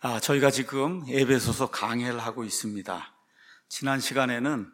저희가 지금 에베소서 강해를 하고 있습니다. 지난 시간에는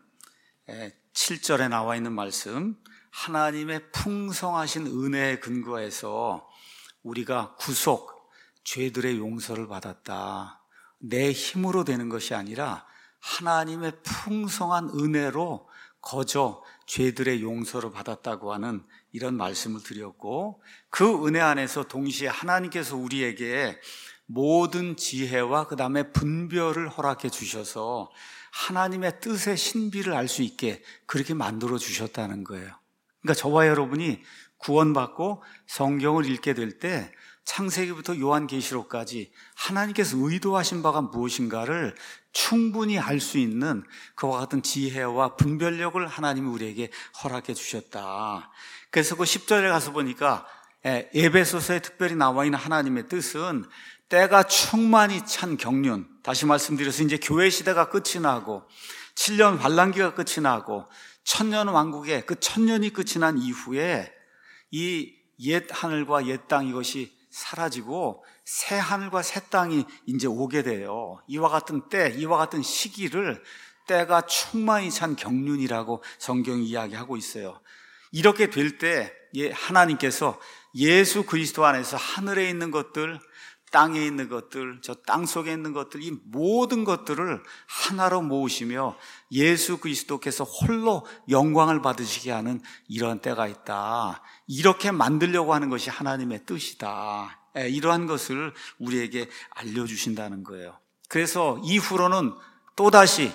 7절에 나와 있는 말씀, 하나님의 풍성하신 은혜에 근거해서 우리가 구속, 죄들의 용서를 받았다. 내 힘으로 되는 것이 아니라 하나님의 풍성한 은혜로 거저 죄들의 용서를 받았다고 하는 이런 말씀을 드렸고, 그 은혜 안에서 동시에 하나님께서 우리에게 모든 지혜와 그 다음에 분별을 허락해 주셔서 하나님의 뜻의 신비를 알 수 있게 그렇게 만들어 주셨다는 거예요. 그러니까 저와 여러분이 구원받고 성경을 읽게 될 때 창세기부터 요한계시록까지 하나님께서 의도하신 바가 무엇인가를 충분히 알 수 있는 그와 같은 지혜와 분별력을 하나님이 우리에게 허락해 주셨다. 그래서 그 10절에 가서 보니까 에베소서에 특별히 나와 있는 하나님의 뜻은 때가 충만히 찬 경륜, 다시 말씀드려서 이제 교회 시대가 끝이 나고 7년 환란기가 끝이 나고 천년 왕국의 그 천년이 끝이 난 이후에 이 옛 하늘과 옛 땅 이것이 사라지고 새 하늘과 새 땅이 이제 오게 돼요. 이와 같은 때, 이와 같은 시기를 때가 충만히 찬 경륜이라고 성경이 이야기하고 있어요. 이렇게 될 때 하나님께서 예수 그리스도 안에서 하늘에 있는 것들, 땅에 있는 것들, 저 땅 속에 있는 것들, 이 모든 것들을 하나로 모으시며 예수 그리스도께서 홀로 영광을 받으시게 하는 이런 때가 있다. 이렇게 만들려고 하는 것이 하나님의 뜻이다. 이러한 것을 우리에게 알려주신다는 거예요. 그래서 이후로는 또다시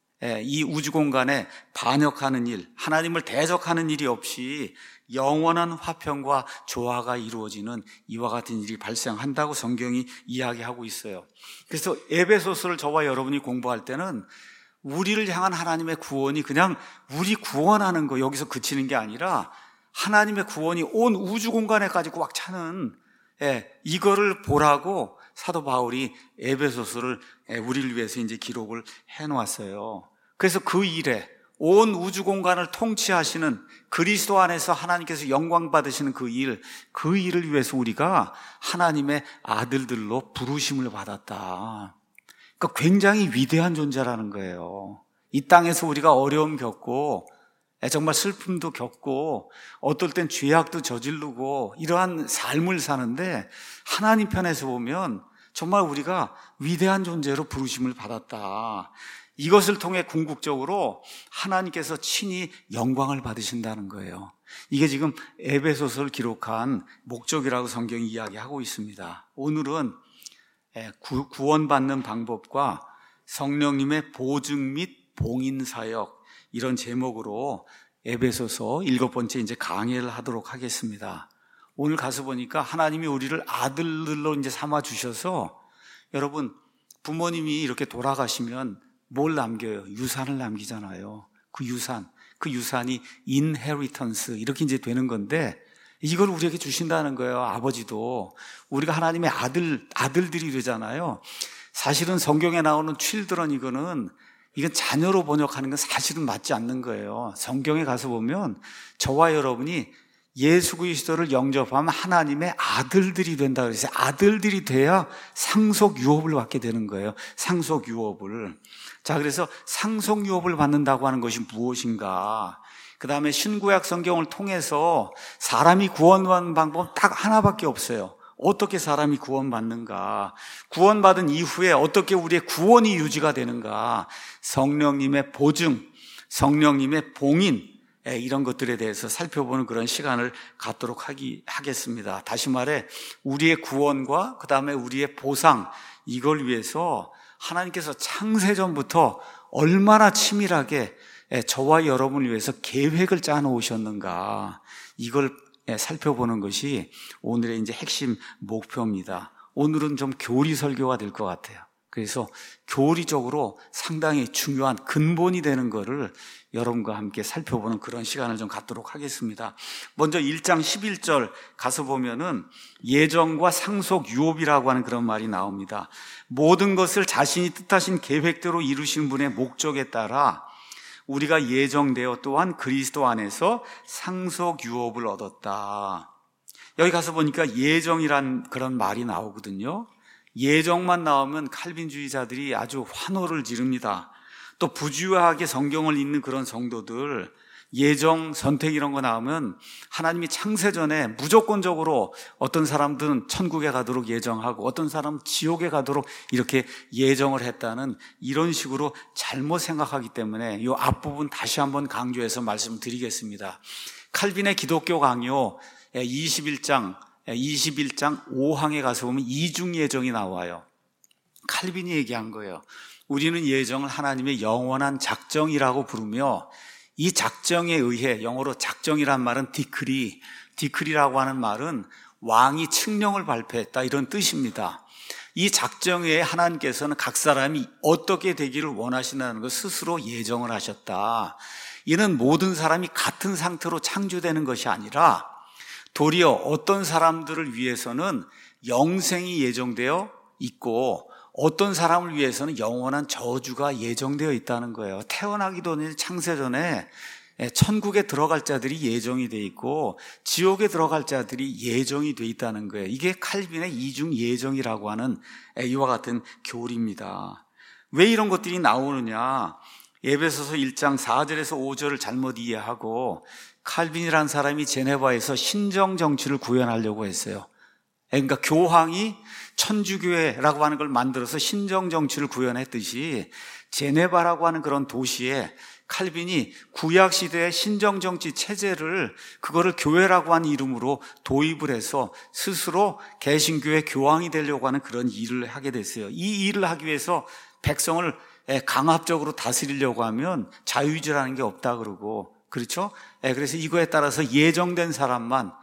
이 우주 공간에 반역하는 일, 하나님을 대적하는 일이 없이 영원한 화평과 조화가 이루어지는 이와 같은 일이 발생한다고 성경이 이야기하고 있어요. 그래서 에베소서를 저와 여러분이 공부할 때는 우리를 향한 하나님의 구원이 그냥 우리 구원하는 거 여기서 그치는 게 아니라 하나님의 구원이 온 우주 공간에까지 꽉 차는 이거를 보라고 사도 바울이 에베소서를 우리를 위해서 이제 기록을 해놓았어요. 그래서 그 일에 온 우주 공간을 통치하시는 그리스도 안에서 하나님께서 영광 받으시는 그 일을 위해서 우리가 하나님의 아들들로 부르심을 받았다. 그러니까 굉장히 위대한 존재라는 거예요. 이 땅에서 우리가 어려움 겪고 정말 슬픔도 겪고 어떨 땐 죄악도 저지르고 이러한 삶을 사는데 하나님 편에서 보면 정말 우리가 위대한 존재로 부르심을 받았다. 이것을 통해 궁극적으로 하나님께서 친히 영광을 받으신다는 거예요. 이게 지금 에베소서를 기록한 목적이라고 성경이 이야기하고 있습니다. 오늘은 구원받는 방법과 성령님의 보증 및 봉인사역, 이런 제목으로 에베소서 7번째 이제 강해를 하도록 하겠습니다. 오늘 가서 보니까 하나님이 우리를 아들들로 이제 삼아 주셔서, 여러분 부모님이 이렇게 돌아가시면 뭘 남겨요? 유산을 남기잖아요. 그 유산이 inheritance 이렇게 이제 되는 건데, 이걸 우리에게 주신다는 거예요. 아버지도 우리가 하나님의 아들들이 되잖아요. 사실은 성경에 나오는 children, 이건 자녀로 번역하는 건 사실은 맞지 않는 거예요. 성경에 가서 보면 저와 여러분이 예수 그리스도를 영접하면 하나님의 아들들이 된다 그래서 아들들이 돼야 상속 유업을 받게 되는 거예요. 상속 유업을. 자, 그래서 상속 유업을 받는다고 하는 것이 무엇인가? 그 다음에 신구약 성경을 통해서 사람이 구원받는 방법은 딱 하나밖에 없어요. 어떻게 사람이 구원받는가? 구원받은 이후에 어떻게 우리의 구원이 유지가 되는가? 성령님의 보증, 성령님의 봉인, 이런 것들에 대해서 살펴보는 그런 시간을 갖도록 하겠습니다. 다시 말해 우리의 구원과 그 다음에 우리의 보상, 이걸 위해서 하나님께서 창세전부터 얼마나 치밀하게 저와 여러분을 위해서 계획을 짜놓으셨는가, 이걸 살펴보는 것이 오늘의 이제 핵심 목표입니다. 오늘은 좀 교리 설교가 될 것 같아요. 그래서 교리적으로 상당히 중요한 근본이 되는 거를 여러분과 함께 살펴보는 그런 시간을 좀 갖도록 하겠습니다. 먼저 1장 11절 가서 보면은 예정과 상속 유업이라고 하는 그런 말이 나옵니다. 모든 것을 자신이 뜻하신 계획대로 이루신 분의 목적에 따라 우리가 예정되어 또한 그리스도 안에서 상속 유업을 얻었다. 여기 가서 보니까 예정이란 그런 말이 나오거든요. 예정만 나오면 칼빈주의자들이 아주 환호를 지릅니다. 또 부주의하게 성경을 읽는 그런 성도들, 예정, 선택 이런 거 나오면 하나님이 창세전에 무조건적으로 어떤 사람들은 천국에 가도록 예정하고 어떤 사람은 지옥에 가도록 이렇게 예정을 했다는 이런 식으로 잘못 생각하기 때문에 이 앞부분 다시 한번 강조해서 말씀드리겠습니다. 칼빈의 기독교 강요 21장 5항에 가서 보면 이중 예정이 나와요. 칼빈이 얘기한 거예요. 우리는 예정을 하나님의 영원한 작정이라고 부르며 이 작정에 의해, 영어로 작정이란 말은 디크리라고 하는 말은 왕이 칙령을 발표했다 이런 뜻입니다. 이 작정에 하나님께서는 각 사람이 어떻게 되기를 원하시는 것 스스로 예정을 하셨다. 이는 모든 사람이 같은 상태로 창조되는 것이 아니라 도리어 어떤 사람들을 위해서는 영생이 예정되어 있고 어떤 사람을 위해서는 영원한 저주가 예정되어 있다는 거예요. 태어나기도 전에 창세전에 천국에 들어갈 자들이 예정이 돼 있고 지옥에 들어갈 자들이 예정이 돼 있다는 거예요. 이게 칼빈의 이중 예정이라고 하는 이와 같은 교리입니다. 왜 이런 것들이 나오느냐? 에베소서 1장 4절에서 5절을 잘못 이해하고 칼빈이라는 사람이 제네바에서 신정 정치를 구현하려고 했어요. 그러니까 교황이 천주교회라고 하는 걸 만들어서 신정 정치를 구현했듯이 제네바라고 하는 그런 도시에 칼빈이 구약 시대의 신정 정치 체제를 그거를 교회라고 하는 이름으로 도입을 해서 스스로 개신교회 교황이 되려고 하는 그런 일을 하게 됐어요. 이 일을 하기 위해서 백성을 강압적으로 다스리려고 하면 자유주의라는 게 없다 그러고, 그렇죠? 그래서 이거에 따라서 예정된 사람은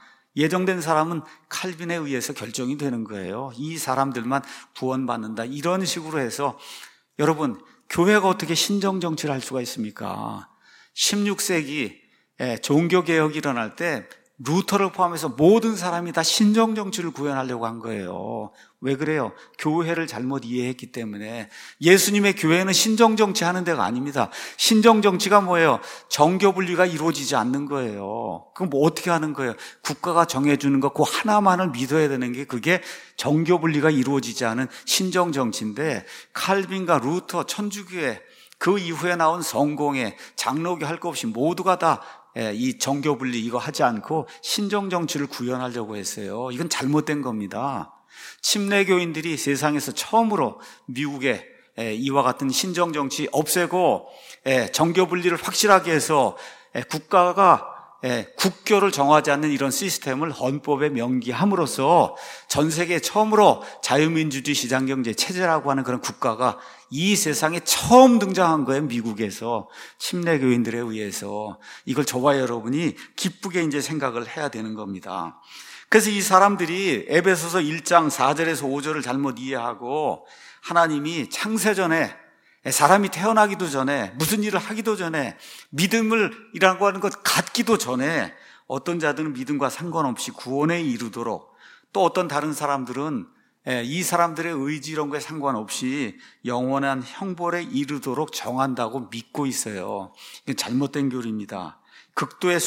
칼빈에 의해서 결정이 되는 거예요. 이 사람들만 구원받는다. 이런 식으로 해서 여러분, 교회가 어떻게 신정정치를 할 수가 있습니까? 16세기 종교개혁이 일어날 때 루터를 포함해서 모든 사람이 다 신정정치를 구현하려고 한 거예요. 왜 그래요? 교회를 잘못 이해했기 때문에. 예수님의 교회는 신정정치 하는 데가 아닙니다. 신정정치가 뭐예요? 정교분리가 이루어지지 않는 거예요. 그럼 뭐 어떻게 하는 거예요? 국가가 정해주는 거 그 하나만을 믿어야 되는 게 그게 정교분리가 이루어지지 않은 신정정치인데, 칼빈과 루터, 천주교회, 그 이후에 나온 성공회, 장로교 할 것 없이 모두가 다 이 정교분리 이거 하지 않고 신정정치를 구현하려고 했어요. 이건 잘못된 겁니다. 침례교인들이 세상에서 처음으로 미국에 이와 같은 신정정치 없애고 정교분리를 확실하게 해서 국가가 국교를 정하지 않는 이런 시스템을 헌법에 명기함으로써 전 세계 처음으로 자유민주주의 시장경제 체제라고 하는 그런 국가가 이 세상에 처음 등장한 거예요. 미국에서 침례교인들에 의해서. 이걸 저와 여러분이 기쁘게 이제 생각을 해야 되는 겁니다. 그래서 이 사람들이 에베소서 1장 4절에서 5절을 잘못 이해하고 하나님이 창세전에 사람이 태어나기도 전에 무슨 일을 하기도 전에 믿음을이라고 하는 것 갖기도 전에 어떤 자들은 믿음과 상관없이 구원에 이르도록, 또 어떤 다른 사람들은 이 사람들의 의지 이런 거에 상관없이 영원한 형벌에 이르도록 정한다고 믿고 있어요. 이게 잘못된 교리입니다. 극도의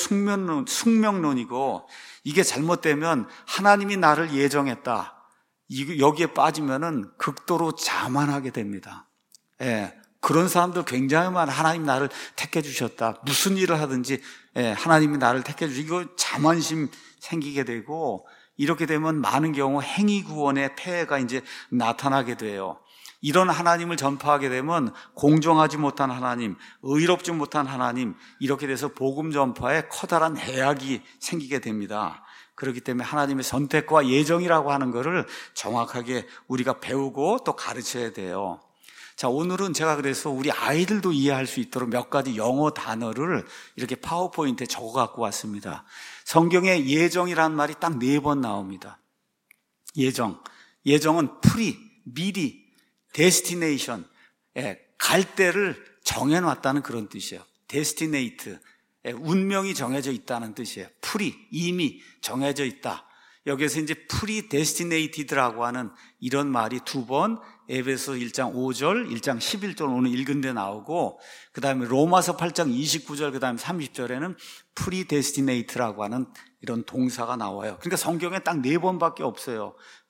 숙명론이고, 이게 잘못되면 하나님이 나를 예정했다, 여기에 빠지면은 극도로 자만하게 됩니다. 그런 사람들 굉장히 많아. 하나님 나를 택해 주셨다. 무슨 일을 하든지 하나님이 나를 택해 주시. 이거 자만심 생기게 되고, 이렇게 되면 많은 경우 행위 구원의 폐해가 이제 나타나게 돼요. 이런 하나님을 전파하게 되면 공정하지 못한 하나님, 의롭지 못한 하나님, 이렇게 돼서 복음 전파에 커다란 해악이 생기게 됩니다. 그렇기 때문에 하나님의 선택과 예정이라고 하는 것을 정확하게 우리가 배우고 또 가르쳐야 돼요. 자, 오늘은 제가 그래서 우리 아이들도 이해할 수 있도록 몇 가지 영어 단어를 이렇게 파워포인트에 적어 갖고 왔습니다. 성경에 예정이라는 말이 딱 4번 나옵니다. 예정은 미리, 데스티네이션, 갈 때를 정해놨다는 그런 뜻이에요. 데스티네이트, 운명이 정해져 있다는 뜻이에요. 이미 정해져 있다. 여기서 이제 프리데스티네이티드라고 하는 이런 말이 2번 에베소 1장 5절, 1장 11절 오늘 읽은 데 나오고, 그 다음에 로마서 8장 29절, 그 다음에 30절에는 프리데스티네이트라고 하는 이런 동사가 나와요. 그러니까 성경에 딱 4번밖에 없어요.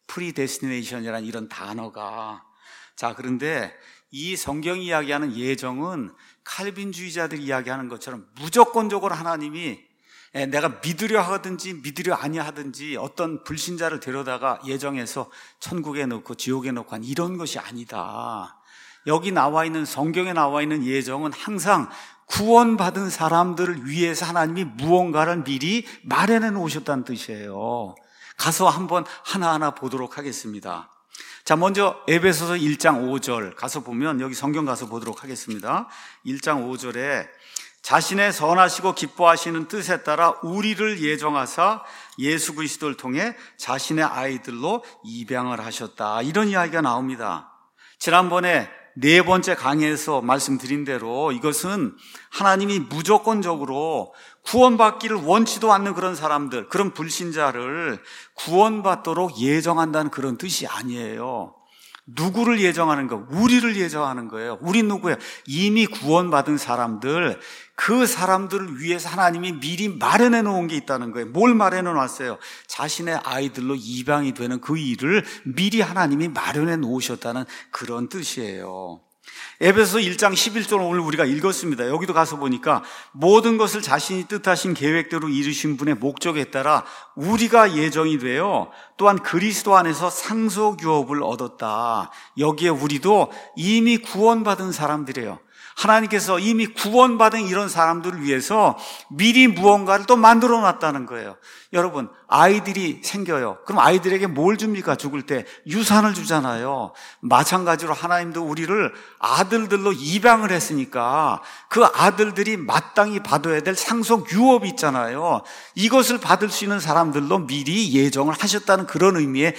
predestination이라는 이런 단어가. 자, 그런데 이 성경이 이야기하는 예정은 칼빈주의자들이 이야기하는 것처럼 무조건적으로 하나님이 내가 믿으려 하든지 믿으려 아니야 하든지 어떤 불신자를 데려다가 예정해서 천국에 넣고 지옥에 넣고 한 이런 것이 아니다. 여기 나와 있는, 성경에 나와 있는 예정은 항상 구원받은 사람들을 위해서 하나님이 무언가를 미리 마련해 놓으셨다는 뜻이에요. 가서 한번 하나하나 보도록 하겠습니다. 자, 먼저 에베소서 1장 5절 가서 보면, 여기 성경 가서 보도록 하겠습니다. 1장 5절에 자신의 선하시고 기뻐하시는 뜻에 따라 우리를 예정하사 예수 그리스도를 통해 자신의 아이들로 입양을 하셨다, 이런 이야기가 나옵니다. 지난번에 네 번째 강의에서 말씀드린 대로 이것은 하나님이 무조건적으로 구원받기를 원치도 않는 그런 사람들, 그런 불신자를 구원받도록 예정한다는 그런 뜻이 아니에요. 누구를 예정하는 거? 우리를 예정하는 거예요. 우리 누구예요? 이미 구원받은 사람들, 그 사람들을 위해서 하나님이 미리 마련해 놓은 게 있다는 거예요. 뭘 마련해 놨어요? 자신의 아이들로 입양이 되는 그 일을 미리 하나님이 마련해 놓으셨다는 그런 뜻이에요. 에베소서 1장 11절 오늘 우리가 읽었습니다. 여기도 가서 보니까 모든 것을 자신이 뜻하신 계획대로 이루신 분의 목적에 따라 우리가 예정이 되어 또한 그리스도 안에서 상속유업을 얻었다. 여기에 우리도 이미 구원받은 사람들이에요. 하나님께서 이미 구원받은 이런 사람들을 위해서 미리 무언가를 또 만들어 놨다는 거예요. 여러분, 아이들이 생겨요. 그럼 아이들에게 뭘 줍니까? 죽을 때 유산을 주잖아요. 마찬가지로 하나님도 우리를 아들들로 입양을 했으니까 그 아들들이 마땅히 받아야 될 상속 유업이 있잖아요. 이것을 받을 수 있는 사람들로 미리 예정을 하셨다는 그런 의미의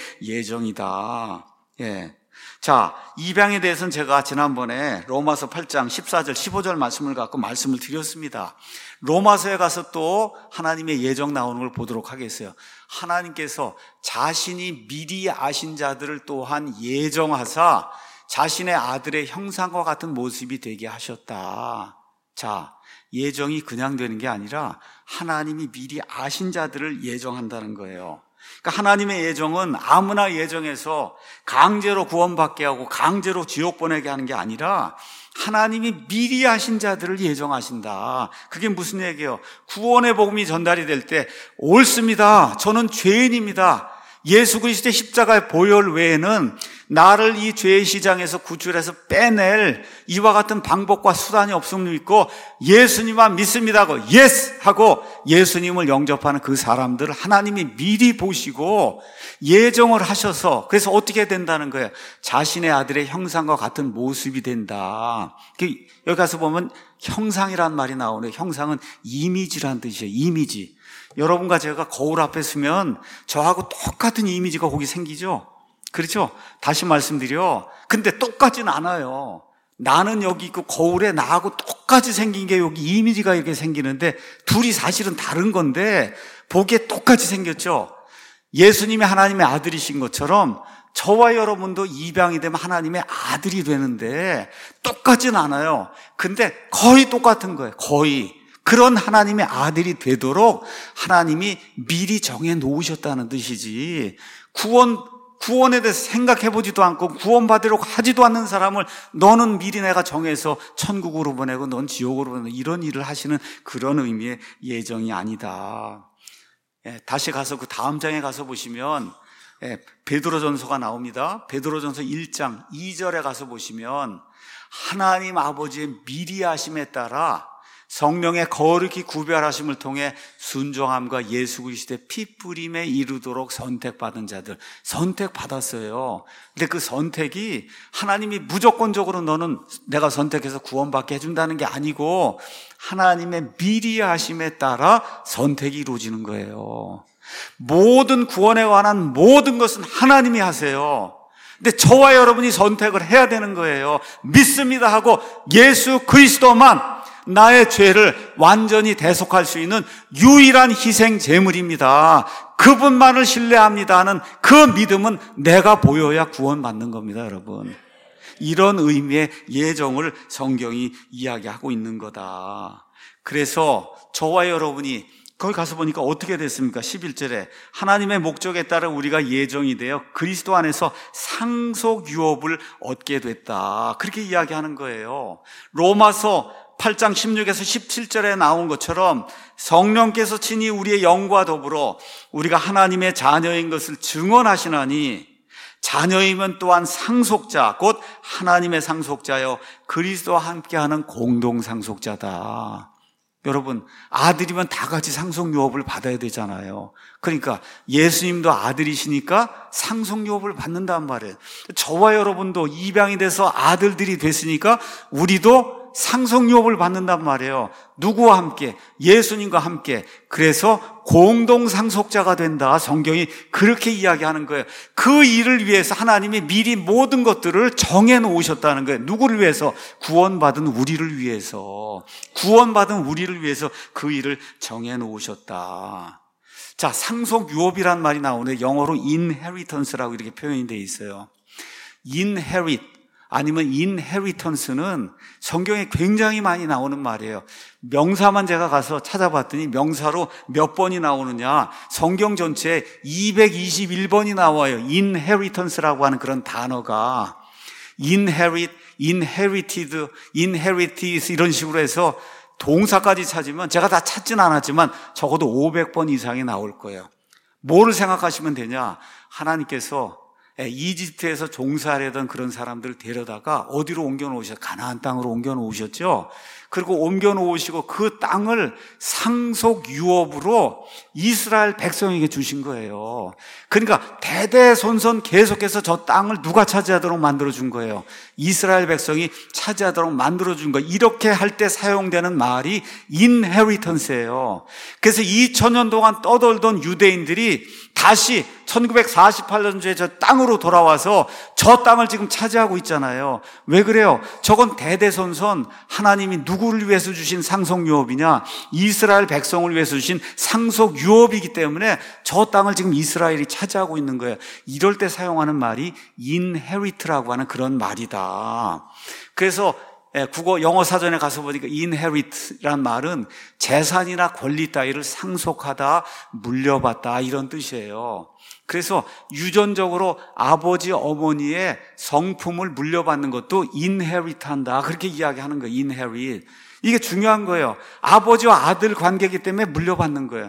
예정이다. 예. 자, 입양에 대해서는 제가 지난번에 로마서 8장 14절 15절 말씀을 갖고 말씀을 드렸습니다. 로마서에 가서 또 하나님의 예정 나오는 걸 보도록 하겠어요. 하나님께서 자신이 미리 아신 자들을 또한 예정하사 자신의 아들의 형상과 같은 모습이 되게 하셨다. 자, 예정이 그냥 되는 게 아니라 하나님이 미리 아신 자들을 예정한다는 거예요. 그러니까 하나님의 예정은 아무나 예정해서 강제로 구원받게 하고 강제로 지옥 보내게 하는 게 아니라 하나님이 미리 하신 자들을 예정하신다. 그게 무슨 얘기예요? 구원의 복음이 전달이 될 때 옳습니다. 저는 죄인입니다. 예수 그리스도의 십자가의 보혈 외에는 나를 이 죄의 시장에서 구출해서 빼낼 이와 같은 방법과 수단이 없음을 믿고 예수님만 믿습니다 하고 예스 하고 예수님을 영접하는 그 사람들을 하나님이 미리 보시고 예정을 하셔서, 그래서 어떻게 된다는 거예요? 자신의 아들의 형상과 같은 모습이 된다. 여기 가서 보면 형상이란 말이 나오네요. 형상은 이미지란 뜻이에요. 이미지. 여러분과 제가 거울 앞에 서면 저하고 똑같은 이미지가 거기 생기죠? 그렇죠? 다시 말씀드려. 근데 똑같진 않아요. 나는 여기 있고 거울에 나하고 똑같이 생긴 게 여기 이미지가 이렇게 생기는데 둘이 사실은 다른 건데 보기에 똑같이 생겼죠? 예수님이 하나님의 아들이신 것처럼 저와 여러분도 입양이 되면 하나님의 아들이 되는데 똑같진 않아요. 근데 거의 똑같은 거예요. 거의. 그런 하나님의 아들이 되도록 하나님이 미리 정해 놓으셨다는 뜻이지, 구원에 대해서 생각해보지도 않고 구원받으려고 하지도 않는 사람을 너는 미리 내가 정해서 천국으로 보내고 넌 지옥으로 보내고 이런 일을 하시는 그런 의미의 예정이 아니다. 다시 가서 그 다음 장에 가서 보시면 베드로전서가 나옵니다. 베드로전서 1장 2절에 가서 보시면 하나님 아버지의 미리 하심에 따라 성령의 거룩히 구별하심을 통해 순종함과 예수 그리스도의 피 뿌림에 이르도록 선택받은 자들, 선택받았어요. 근데 그 선택이 하나님이 무조건적으로 너는 내가 선택해서 구원받게 해준다는 게 아니고 하나님의 미리 하심에 따라 선택이 이루어지는 거예요. 모든 구원에 관한 모든 것은 하나님이 하세요. 근데 저와 여러분이 선택을 해야 되는 거예요. 믿습니다 하고 예수 그리스도만 나의 죄를 완전히 대속할 수 있는 유일한 희생 제물입니다. 그분만을 신뢰합니다 하는 그 믿음은 내가 보여야 구원받는 겁니다, 여러분. 이런 의미의 예정을 성경이 이야기하고 있는 거다. 그래서 저와 여러분이 거기 가서 보니까 어떻게 됐습니까? 11절에 하나님의 목적에 따라 우리가 예정이 되어 그리스도 안에서 상속 유업을 얻게 됐다. 그렇게 이야기하는 거예요. 로마서 8장 16에서 17절에 나온 것처럼 성령께서 친히 우리의 영과 더불어 우리가 하나님의 자녀인 것을 증언하시나니 자녀이면 또한 상속자 곧 하나님의 상속자여 그리스도와 함께하는 공동 상속자다. 여러분, 아들이면 다 같이 상속유업을 받아야 되잖아요. 그러니까 예수님도 아들이시니까 상속유업을 받는단 말이에요. 저와 여러분도 입양이 돼서 아들들이 됐으니까 우리도 상속유업을 받는단 말이에요. 누구와 함께? 예수님과 함께. 그래서 공동 상속자가 된다. 성경이 그렇게 이야기하는 거예요. 그 일을 위해서 하나님이 미리 모든 것들을 정해 놓으셨다는 거예요. 누구를 위해서? 구원받은 우리를 위해서. 구원받은 우리를 위해서 그 일을 정해 놓으셨다. 자, 상속유업이란 말이 나오는데 영어로 inheritance라고 이렇게 표현이 되어 있어요. inherit 아니면 inheritance는 성경에 굉장히 많이 나오는 말이에요. 명사만 제가 가서 찾아봤더니 명사로 몇 번이 나오느냐, 성경 전체에 221번이 나와요. inheritance라고 하는 그런 단어가 inherit, inherited, inherited 이런 식으로 해서 동사까지 찾으면 제가 다 찾진 않았지만 적어도 500번 이상이 나올 거예요. 뭐를 생각하시면 되냐? 하나님께서 이집트에서 종살이하던 그런 사람들을 데려다가 어디로 옮겨놓으셨죠? 가나안 땅으로 옮겨놓으셨죠? 그리고 옮겨놓으시고 그 땅을 상속 유업으로 이스라엘 백성에게 주신 거예요. 그러니까 대대손손 계속해서 저 땅을 누가 차지하도록 만들어준 거예요? 이스라엘 백성이 차지하도록 만들어준 거예요. 이렇게 할 때 사용되는 말이 inheritance예요. 그래서 2000년 동안 떠돌던 유대인들이 다시 1948년도에 저 땅으로 돌아와서 저 땅을 지금 차지하고 있잖아요. 왜 그래요? 저건 대대손손 하나님이 누구를 위해서 주신 상속유업이냐? 이스라엘 백성을 위해서 주신 상속유업이기 때문에 저 땅을 지금 이스라엘이 차지하고 있는 거예요. 이럴 때 사용하는 말이 inherit라고 하는 그런 말이다. 그래서 영어 사전에 가서 보니까 inherit란 말은 재산이나 권리 따위를 상속하다, 물려받다 이런 뜻이에요. 그래서 유전적으로 아버지, 어머니의 성품을 물려받는 것도 inherit한다. 그렇게 이야기하는 거예요. inherit. 이게 중요한 거예요. 아버지와 아들 관계이기 때문에 물려받는 거예요.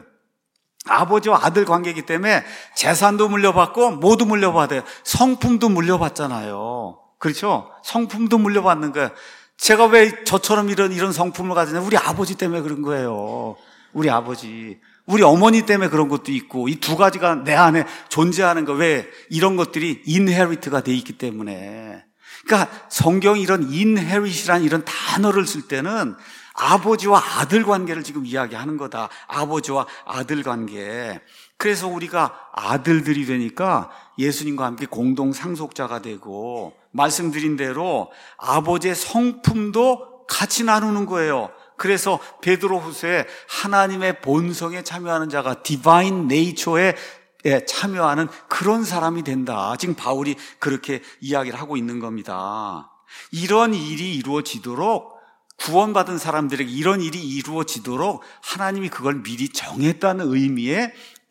아버지와 아들 관계이기 때문에 재산도 물려받고 모두 물려받아요. 성품도 물려받잖아요. 그렇죠? 성품도 물려받는 거예요. 제가 왜 저처럼 이런 성품을 가지냐? 우리 아버지 때문에 그런 거예요. 우리 아버지. 우리 어머니 때문에 그런 것도 있고, 이 두 가지가 내 안에 존재하는 거, 왜? 이런 것들이 inherit가 돼 있기 때문에. 그러니까 성경이 이런 inherit이라는 이런 단어를 쓸 때는 아버지와 아들 관계를 지금 이야기하는 거다. 아버지와 아들 관계. 그래서 우리가 아들들이 되니까 예수님과 함께 공동 상속자가 되고, 말씀드린 대로 아버지의 성품도 같이 나누는 거예요. 그래서 베드로후서에 하나님의 본성에 참여하는 자가 디바인 네이처에 참여하는 그런 사람이 된다. 지금 바울이 그렇게 이야기를 하고 있는 겁니다. 이런 일이 이루어지도록, 구원받은 사람들에게 이런 일이 이루어지도록 하나님이 그걸 미리 정했다는 의미의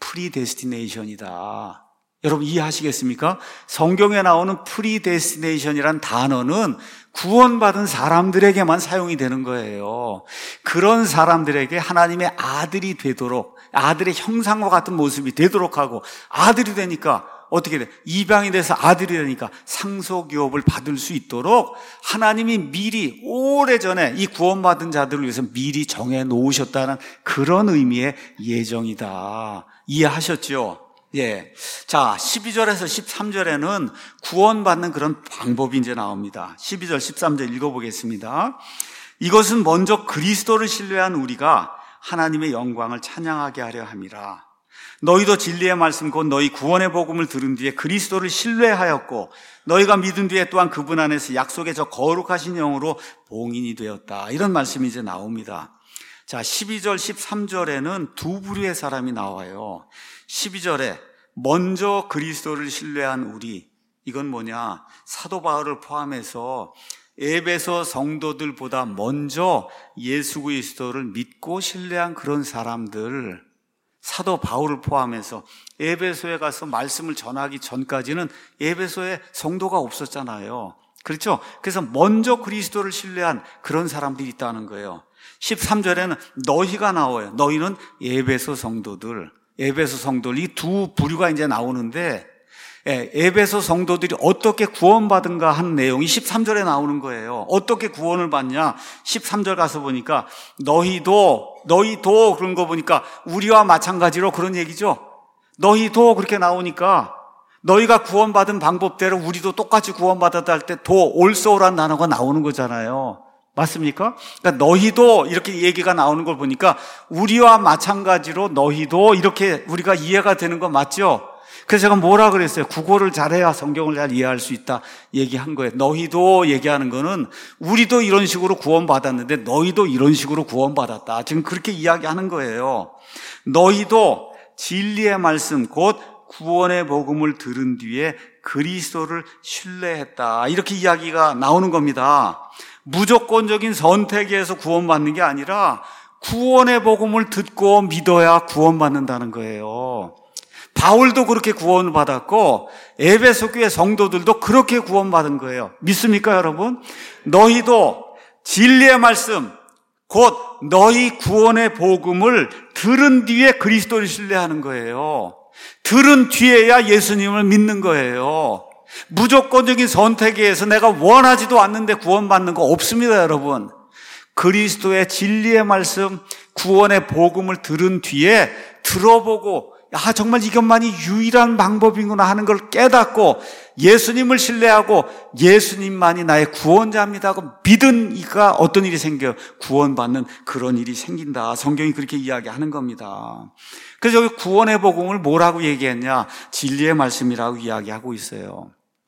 프리데스티네이션이다. 여러분 이해하시겠습니까? 성경에 나오는 프리데스티네이션이란 단어는 구원받은 사람들에게만 사용이 되는 거예요. 그런 사람들에게 하나님의 아들이 되도록, 아들의 형상과 같은 모습이 되도록 하고, 아들이 되니까 어떻게 돼? 입양이 돼서 아들이 되니까 상속유업을 받을 수 있도록 하나님이 미리 오래전에 이 구원받은 자들을 위해서 미리 정해 놓으셨다는 그런 의미의 예정이다. 이해하셨죠? 예. 자, 12절에서 13절에는 구원받는 그런 방법이 이제 나옵니다. 12절, 13절 읽어보겠습니다. 이것은 먼저 그리스도를 신뢰한 우리가 하나님의 영광을 찬양하게 하려 함이라. 너희도 진리의 말씀 곧 너희 구원의 복음을 들은 뒤에 그리스도를 신뢰하였고 너희가 믿은 뒤에 또한 그분 안에서 약속의 저 거룩하신 영으로 봉인이 되었다. 이런 말씀이 이제 나옵니다. 자, 12절, 13절에는 두 부류의 사람이 나와요. 12절에 먼저 그리스도를 신뢰한 우리, 이건 뭐냐? 사도 바울을 포함해서 에베소 성도들보다 먼저 예수 그리스도를 믿고 신뢰한 그런 사람들, 사도 바울을 포함해서 에베소에 가서 말씀을 전하기 전까지는 에베소에 성도가 없었잖아요. 그렇죠? 그래서 먼저 그리스도를 신뢰한 그런 사람들이 있다는 거예요. 13절에는 너희가 나와요. 너희는 에베소 성도들. 에베소 성도들, 이 두 부류가 이제 나오는데, 에베소 성도들이 어떻게 구원받은가 하는 내용이 13절에 나오는 거예요. 어떻게 구원을 받냐? 13절 가서 보니까 너희도 그런 거 보니까 우리와 마찬가지로 그런 얘기죠. 너희도 그렇게 나오니까 너희가 구원받은 방법대로 우리도 똑같이 구원받았다 할 때 도 올소라는 단어가 나오는 거잖아요. 맞습니까? 그러니까 너희도 이렇게 얘기가 나오는 걸 보니까 우리와 마찬가지로 너희도 이렇게 우리가 이해가 되는 거 맞죠? 그래서 제가 뭐라 그랬어요? 국어를 잘해야 성경을 잘 이해할 수 있다 얘기한 거예요. 너희도 얘기하는 거는 우리도 이런 식으로 구원받았는데 너희도 이런 식으로 구원받았다. 지금 그렇게 이야기하는 거예요. 너희도 진리의 말씀 곧 구원의 복음을 들은 뒤에 그리스도를 신뢰했다. 이렇게 이야기가 나오는 겁니다. 무조건적인 선택에서 구원받는 게 아니라 구원의 복음을 듣고 믿어야 구원받는다는 거예요. 바울도 그렇게 구원을 받았고 에베소 교회 성도들도 그렇게 구원받은 거예요. 믿습니까, 여러분? 너희도 진리의 말씀 곧 너희 구원의 복음을 들은 뒤에 그리스도를 신뢰하는 거예요. 들은 뒤에야 예수님을 믿는 거예요. 무조건적인 선택에 의해서 내가 원하지도 않는데 구원받는 거 없습니다, 여러분. 그리스도의 진리의 말씀, 구원의 복음을 들은 뒤에 들어보고 정말 이것만이 유일한 방법이구나 하는 걸 깨닫고 예수님을 신뢰하고 예수님만이 나의 구원자입니다 하고 믿은 이가 어떤 일이 생겨요? 구원받는 그런 일이 생긴다. 성경이 그렇게 이야기하는 겁니다. 그래서 여기 구원의 복음을 뭐라고 얘기했냐? 진리의 말씀이라고 이야기하고 있어요.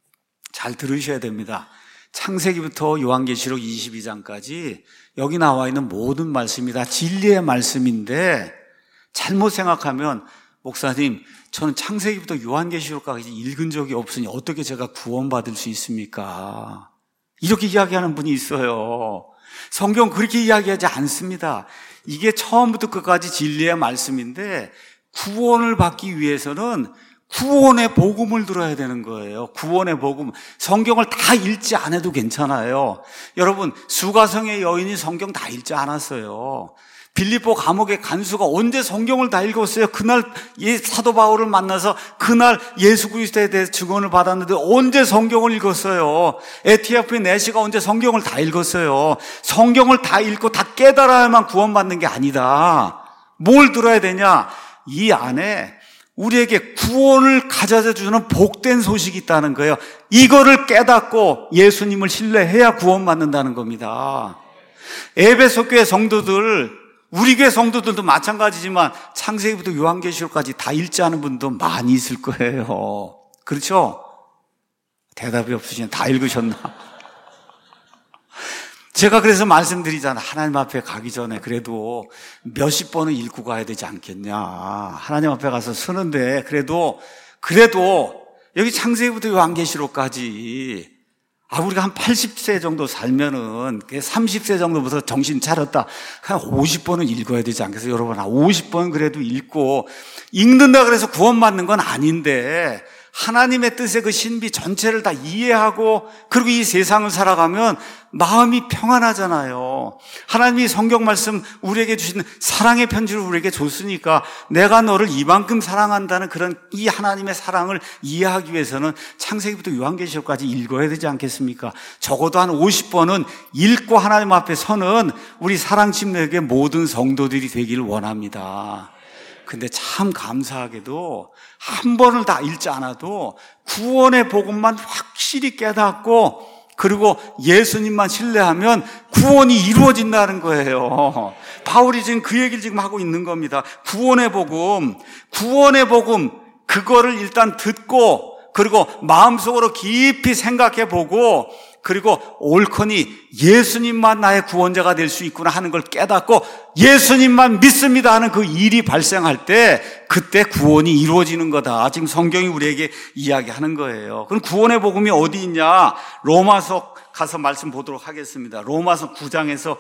잘 들으셔야 됩니다. 창세기부터 요한계시록 22장까지 여기 나와 있는 모든 말씀이 다 진리의 말씀인데 잘못 생각하면 목사님, 저는 창세기부터 요한계시록까지 읽은 적이 없으니 어떻게 제가 구원받을 수 있습니까? 이렇게 이야기하는 분이 있어요. 성경 그렇게 이야기하지 않습니다. 이게 처음부터 끝까지 진리의 말씀인데 구원을 받기 위해서는 구원의 복음을 들어야 되는 거예요. 구원의 복음. 성경을 다 읽지 않아도 괜찮아요. 여러분, 수가성의 여인이 성경 다 읽지 않았어요. 빌립보 감옥의 간수가 언제 성경을 다 읽었어요? 그날 사도 바울을 만나서 그날 예수 그리스도에 대해서 증언을 받았는데 언제 성경을 읽었어요? 에티오피아 내시가 언제 성경을 다 읽었어요? 성경을 다 읽고 다 깨달아야만 구원받는 게 아니다. 뭘 들어야 되냐? 이 안에 우리에게 구원을 가져다 주는 복된 소식이 있다는 거예요. 이거를 깨닫고 예수님을 신뢰해야 구원받는다는 겁니다. 에베소 교회 성도들, 우리 교회 성도들도 마찬가지지만 창세기부터 요한계시록까지 다 읽지 않은 분도 많이 있을 거예요. 그렇죠? 대답이 없으시면 다 읽으셨나? 제가 그래서 말씀드리잖아요. 하나님 앞에 가기 전에 그래도 몇십 번은 읽고 가야 되지 않겠냐. 하나님 앞에 가서 서는데 그래도 여기 창세기부터 요한계시록까지 우리가 한 80세 정도 살면은 30세 정도부터 정신 차렸다. 한 50번은 읽어야 되지 않겠어요? 여러분, 50번 그래도 읽는다 그래서 구원받는 건 아닌데 하나님의 뜻의 그 신비 전체를 다 이해하고 그리고 이 세상을 살아가면 마음이 평안하잖아요. 하나님이 성경 말씀 우리에게 주신 사랑의 편지를 우리에게 줬으니까 내가 너를 이만큼 사랑한다는 그런 이 하나님의 사랑을 이해하기 위해서는 창세기부터 요한계시록까지 읽어야 되지 않겠습니까? 적어도 한 50번은 읽고 하나님 앞에 서는 우리 사랑침례교회 모든 성도들이 되기를 원합니다. 근데 참 감사하게도 한 번을 다 읽지 않아도 구원의 복음만 확실히 깨닫고 그리고 예수님만 신뢰하면 구원이 이루어진다는 거예요. 바울이 지금 그 얘기를 지금 하고 있는 겁니다. 구원의 복음, 그거를 일단 듣고 그리고 마음속으로 깊이 생각해 보고 그리고 옳거니 예수님만 나의 구원자가 될 수 있구나 하는 걸 깨닫고 예수님만 믿습니다 하는 그 일이 발생할 때 그때 구원이 이루어지는 거다. 지금 성경이 우리에게 이야기하는 거예요. 그럼 구원의 복음이 어디 있냐? 로마서 가서 말씀 보도록 하겠습니다. 로마서 10장에서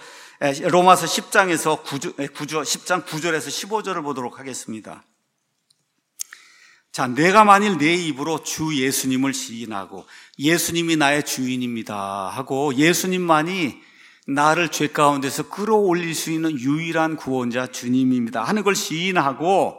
10장 9절에서 15절을 보도록 하겠습니다. 자, 내가 만일 내 입으로 주 예수님을 시인하고 예수님이 나의 주인입니다 하고 예수님만이 나를 죄 가운데서 끌어올릴 수 있는 유일한 구원자 주님입니다 하는 걸 시인하고,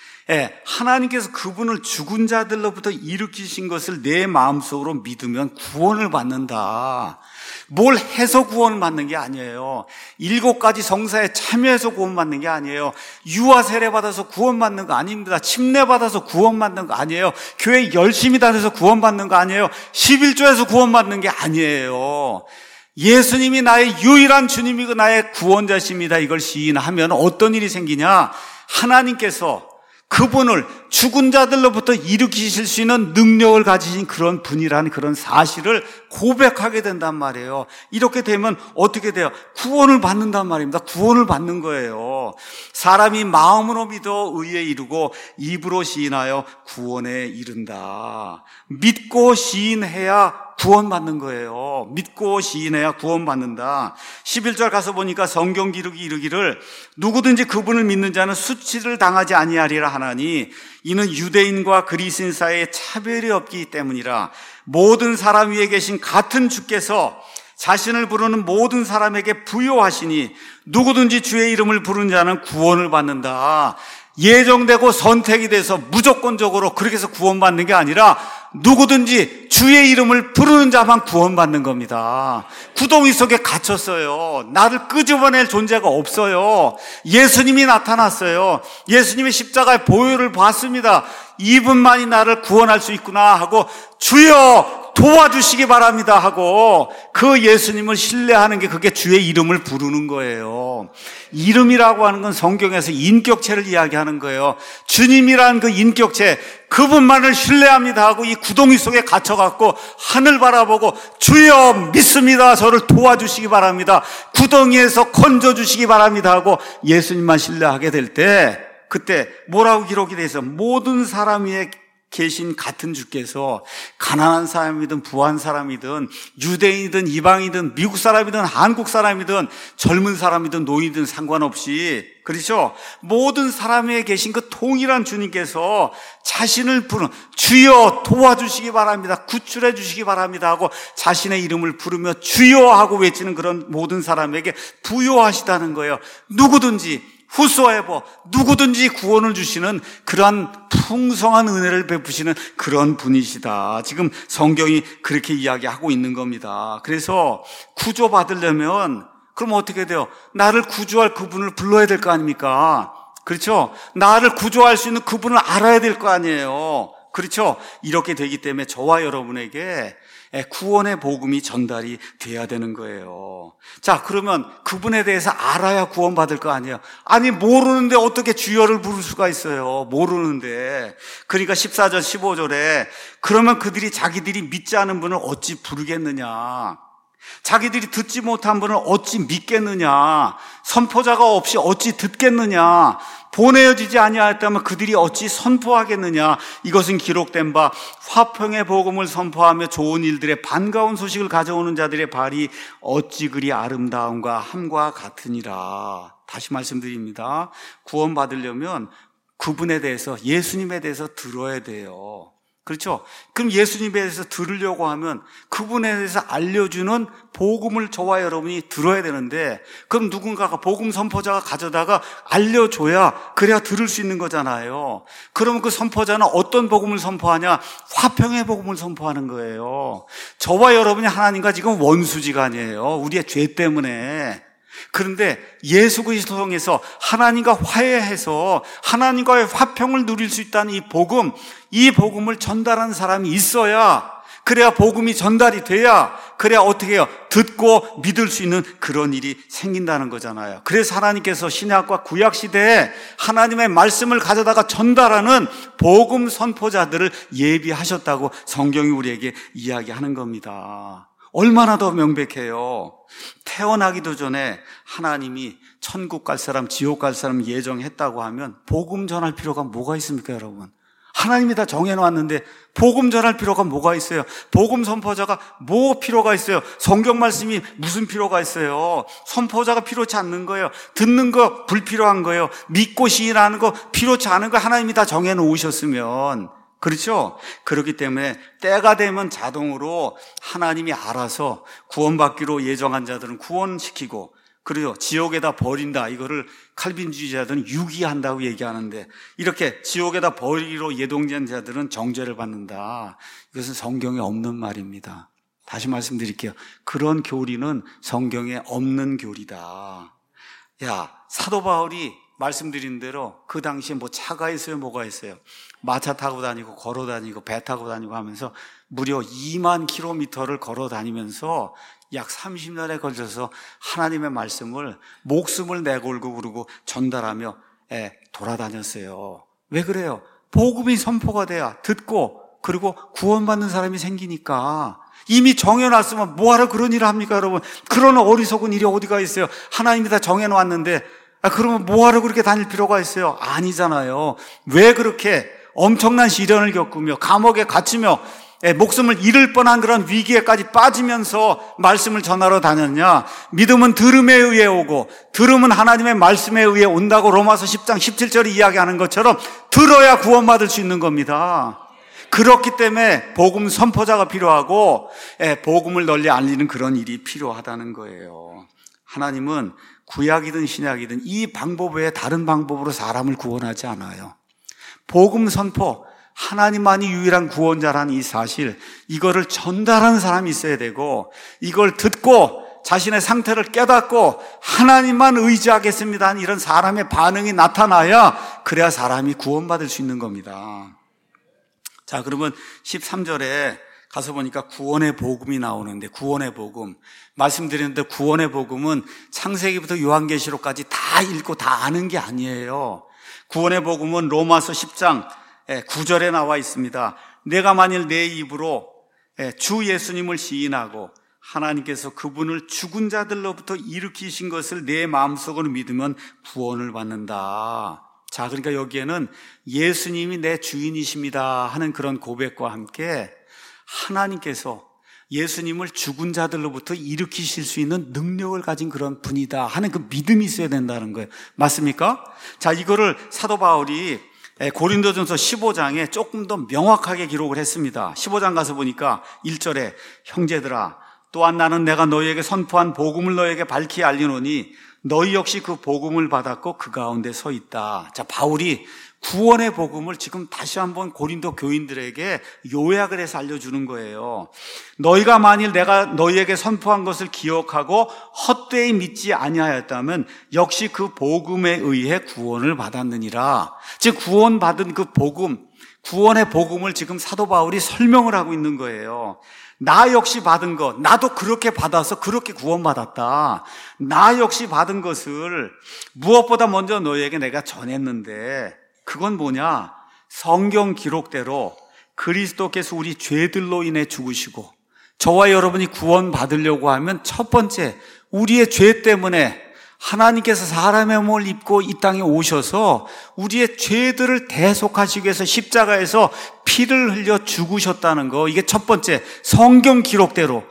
하나님께서 그분을 죽은 자들로부터 일으키신 것을 내 마음속으로 믿으면 구원을 받는다. 뭘 해서 구원을 받는 게 아니에요. 7가지 성사에 참여해서 구원받는 게 아니에요. 유아 세례 받아서 구원받는 거 아닙니다. 침례 받아서 구원받는 거 아니에요. 교회 열심히 다녀서 구원받는 거 아니에요. 11조에서 구원받는 게 아니에요. 예수님이 나의 유일한 주님이고 나의 구원자십니다. 이걸 시인하면 어떤 일이 생기냐? 하나님께서 그분을 죽은 자들로부터 일으키실 수 있는 능력을 가지신 그런 분이라는 그런 사실을 고백하게 된단 말이에요. 이렇게 되면 어떻게 돼요? 구원을 받는단 말입니다. 구원을 받는 거예요. 사람이 마음으로 믿어 의에 이르고 입으로 시인하여 구원에 이른다. 믿고 시인해야 구원받는 거예요. 믿고 시인해야 구원받는다. 11절 가서 보니까 성경 기록이 이르기를 누구든지 그분을 믿는 자는 수치를 당하지 아니하리라 하나니 이는 유대인과 그리스인 사이에 차별이 없기 때문이라. 모든 사람 위에 계신 같은 주께서 자신을 부르는 모든 사람에게 부요하시니 누구든지 주의 이름을 부르는 자는 구원을 받는다. 예정되고 선택이 돼서 무조건적으로 그렇게 해서 구원받는 게 아니라 누구든지 주의 이름을 부르는 자만 구원받는 겁니다. 구덩이 속에 갇혔어요. 나를 끄집어낼 존재가 없어요. 예수님이 나타났어요. 예수님의 십자가의 보혈을 봤습니다. 이분만이 나를 구원할 수 있구나 하고 주여 도와주시기 바랍니다 하고 그 예수님을 신뢰하는 게 그게 주의 이름을 부르는 거예요. 이름이라고 하는 건 성경에서 인격체를 이야기하는 거예요. 주님이라는 그 인격체, 그분만을 신뢰합니다 하고 이 구덩이 속에 갇혀갖고 하늘 바라보고 주여 믿습니다, 저를 도와주시기 바랍니다, 구덩이에서 건져주시기 바랍니다 하고 예수님만 신뢰하게 될 때, 그때 뭐라고 기록이 돼 있어? 모든 사람 위에 계신 같은 주께서 가난한 사람이든 부한 사람이든 유대인이든 이방이든 미국 사람이든 한국 사람이든 젊은 사람이든 노인이든 상관없이, 그렇죠? 모든 사람에 계신 그 통일한 주님께서 자신을 부르는 주여 도와주시기 바랍니다, 구출해 주시기 바랍니다 하고 자신의 이름을 부르며 주여 하고 외치는 그런 모든 사람에게 부요하시다는 거예요. 누구든지 후소에버 누구든지 구원을 주시는 그러한 풍성한 은혜를 베푸시는 그런 분이시다. 지금 성경이 그렇게 이야기하고 있는 겁니다. 그래서 구조받으려면 그럼 어떻게 돼요? 나를 구조할 그분을 불러야 될 거 아닙니까? 그렇죠? 나를 구조할 수 있는 그분을 알아야 될 거 아니에요. 그렇죠? 이렇게 되기 때문에 저와 여러분에게 구원의 복음이 전달이 돼야 되는 거예요. 자, 그러면 그분에 대해서 알아야 구원받을 거 아니에요. 아니, 모르는데 어떻게 주여를 부를 수가 있어요? 모르는데. 그러니까 14절 15절에 그러면 그들이 자기들이 믿지 않은 분을 어찌 부르겠느냐, 자기들이 듣지 못한 분을 어찌 믿겠느냐, 선포자가 없이 어찌 듣겠느냐, 보내어지지 아니하였다면 그들이 어찌 선포하겠느냐. 이것은 기록된 바 화평의 복음을 선포하며 좋은 일들의 반가운 소식을 가져오는 자들의 발이 어찌 그리 아름다움과 함과 같으니라. 다시 말씀드립니다. 구원받으려면 그분에 대해서, 예수님에 대해서 들어야 돼요. 그렇죠? 그럼 예수님에 대해서 들으려고 하면 그분에 대해서 알려주는 복음을 저와 여러분이 들어야 되는데, 그럼 누군가가 복음 선포자가 가져다가 알려줘야 그래야 들을 수 있는 거잖아요. 그러면 그 선포자는 어떤 복음을 선포하냐? 화평의 복음을 선포하는 거예요. 저와 여러분이 하나님과 지금 원수지간이에요. 우리의 죄 때문에. 그런데 예수 그리스도 통해서 하나님과 화해해서 하나님과의 화평을 누릴 수 있다는 이 복음을 전달하는 사람이 있어야, 그래야 복음이 전달이 돼야, 그래야 어떻게 해요? 듣고 믿을 수 있는 그런 일이 생긴다는 거잖아요. 그래서 하나님께서 신약과 구약 시대에 하나님의 말씀을 가져다가 전달하는 복음 선포자들을 예비하셨다고 성경이 우리에게 이야기하는 겁니다. 얼마나 더 명백해요. 태어나기도 전에 하나님이 천국 갈 사람, 지옥 갈 사람 예정했다고 하면 복음 전할 필요가 뭐가 있습니까, 여러분? 하나님이 다 정해놓았는데 복음 전할 필요가 뭐가 있어요? 복음 선포자가 뭐 필요가 있어요? 성경 말씀이 무슨 필요가 있어요? 선포자가 필요치 않는 거예요. 듣는 거 불필요한 거예요. 믿고 시인하는 거 필요치 않은 거 하나님이 다 정해놓으셨으면. 그렇죠? 그렇기 때문에 때가 되면 자동으로 하나님이 알아서 구원받기로 예정한 자들은 구원시키고, 그리고 지옥에다 버린다, 이거를 칼빈주의자들은 유기한다고 얘기하는데, 이렇게 지옥에다 버리기로 예동된 자들은 정죄를 받는다. 이것은 성경에 없는 말입니다. 다시 말씀드릴게요. 그런 교리는 성경에 없는 교리다. 야, 사도 바울이 말씀드린 대로 그 당시에 뭐 차가 있어요, 뭐가 있어요? 마차 타고 다니고 걸어 다니고 배 타고 다니고 하면서 무려 2만 킬로미터를 걸어 다니면서 약 30년에 걸쳐서 하나님의 말씀을 목숨을 내걸고 그러고 전달하며 돌아다녔어요. 왜 그래요? 복음이 선포가 돼야 듣고 그리고 구원받는 사람이 생기니까. 이미 정해놨으면 뭐하러 그런 일을 합니까, 여러분? 그런 어리석은 일이 어디가 있어요? 하나님이 다 정해놓았는데 그러면 뭐하러 그렇게 다닐 필요가 있어요? 아니잖아요. 왜 그렇게 엄청난 시련을 겪으며 감옥에 갇히며 목숨을 잃을 뻔한 그런 위기에까지 빠지면서 말씀을 전하러 다녔냐? 믿음은 들음에 의해 오고 들음은 하나님의 말씀에 의해 온다고 로마서 10장 17절이 이야기하는 것처럼 들어야 구원받을 수 있는 겁니다. 그렇기 때문에 복음 선포자가 필요하고 복음을 널리 알리는 그런 일이 필요하다는 거예요. 하나님은 구약이든 신약이든 이 방법 외에 다른 방법으로 사람을 구원하지 않아요. 복음 선포, 하나님만이 유일한 구원자라는 이 사실, 이거를 전달하는 사람이 있어야 되고, 이걸 듣고 자신의 상태를 깨닫고 하나님만 의지하겠습니다 하는 이런 사람의 반응이 나타나야, 그래야 사람이 구원받을 수 있는 겁니다. 자, 그러면 13절에 가서 보니까 구원의 복음이 나오는데, 구원의 복음 말씀드렸는데, 구원의 복음은 창세기부터 요한계시록까지 다 읽고 다 아는 게 아니에요. 구원의 복음은 로마서 10장 9절에 나와 있습니다. 내가 만일 내 입으로 주 예수님을 시인하고 하나님께서 그분을 죽은 자들로부터 일으키신 것을 내 마음속으로 믿으면 구원을 받는다. 자, 그러니까 여기에는 예수님이 내 주인이십니다 하는 그런 고백과 함께 하나님께서 예수님을 죽은 자들로부터 일으키실 수 있는 능력을 가진 그런 분이다 하는 그 믿음이 있어야 된다는 거예요. 맞습니까? 자, 이거를 사도 바울이 고린도전서 15장에 조금 더 명확하게 기록을 했습니다. 15장 가서 보니까 1절에 형제들아, 또한 나는 내가 너희에게 선포한 복음을 너희에게 밝히 알리노니 너희 역시 그 복음을 받았고 그 가운데 서 있다. 자, 바울이 구원의 복음을 지금 다시 한번 고린도 교인들에게 요약을 해서 알려주는 거예요. 너희가 만일 내가 너희에게 선포한 것을 기억하고 헛되이 믿지 아니하였다면 역시 그 복음에 의해 구원을 받았느니라. 즉 구원받은 그 복음, 구원의 복음을 지금 사도 바울이 설명을 하고 있는 거예요. 나 역시 받은 것, 나도 그렇게 받아서 그렇게 구원받았다. 나 역시 받은 것을 무엇보다 먼저 너희에게 내가 전했는데, 그건 뭐냐? 성경 기록대로 그리스도께서 우리 죄들로 인해 죽으시고 저와 여러분이 구원받으려고 하면 첫 번째, 우리의 죄 때문에 하나님께서 사람의 몸을 입고 이 땅에 오셔서 우리의 죄들을 대속하시기 위해서 십자가에서 피를 흘려 죽으셨다는 거, 이게 첫 번째, 성경 기록대로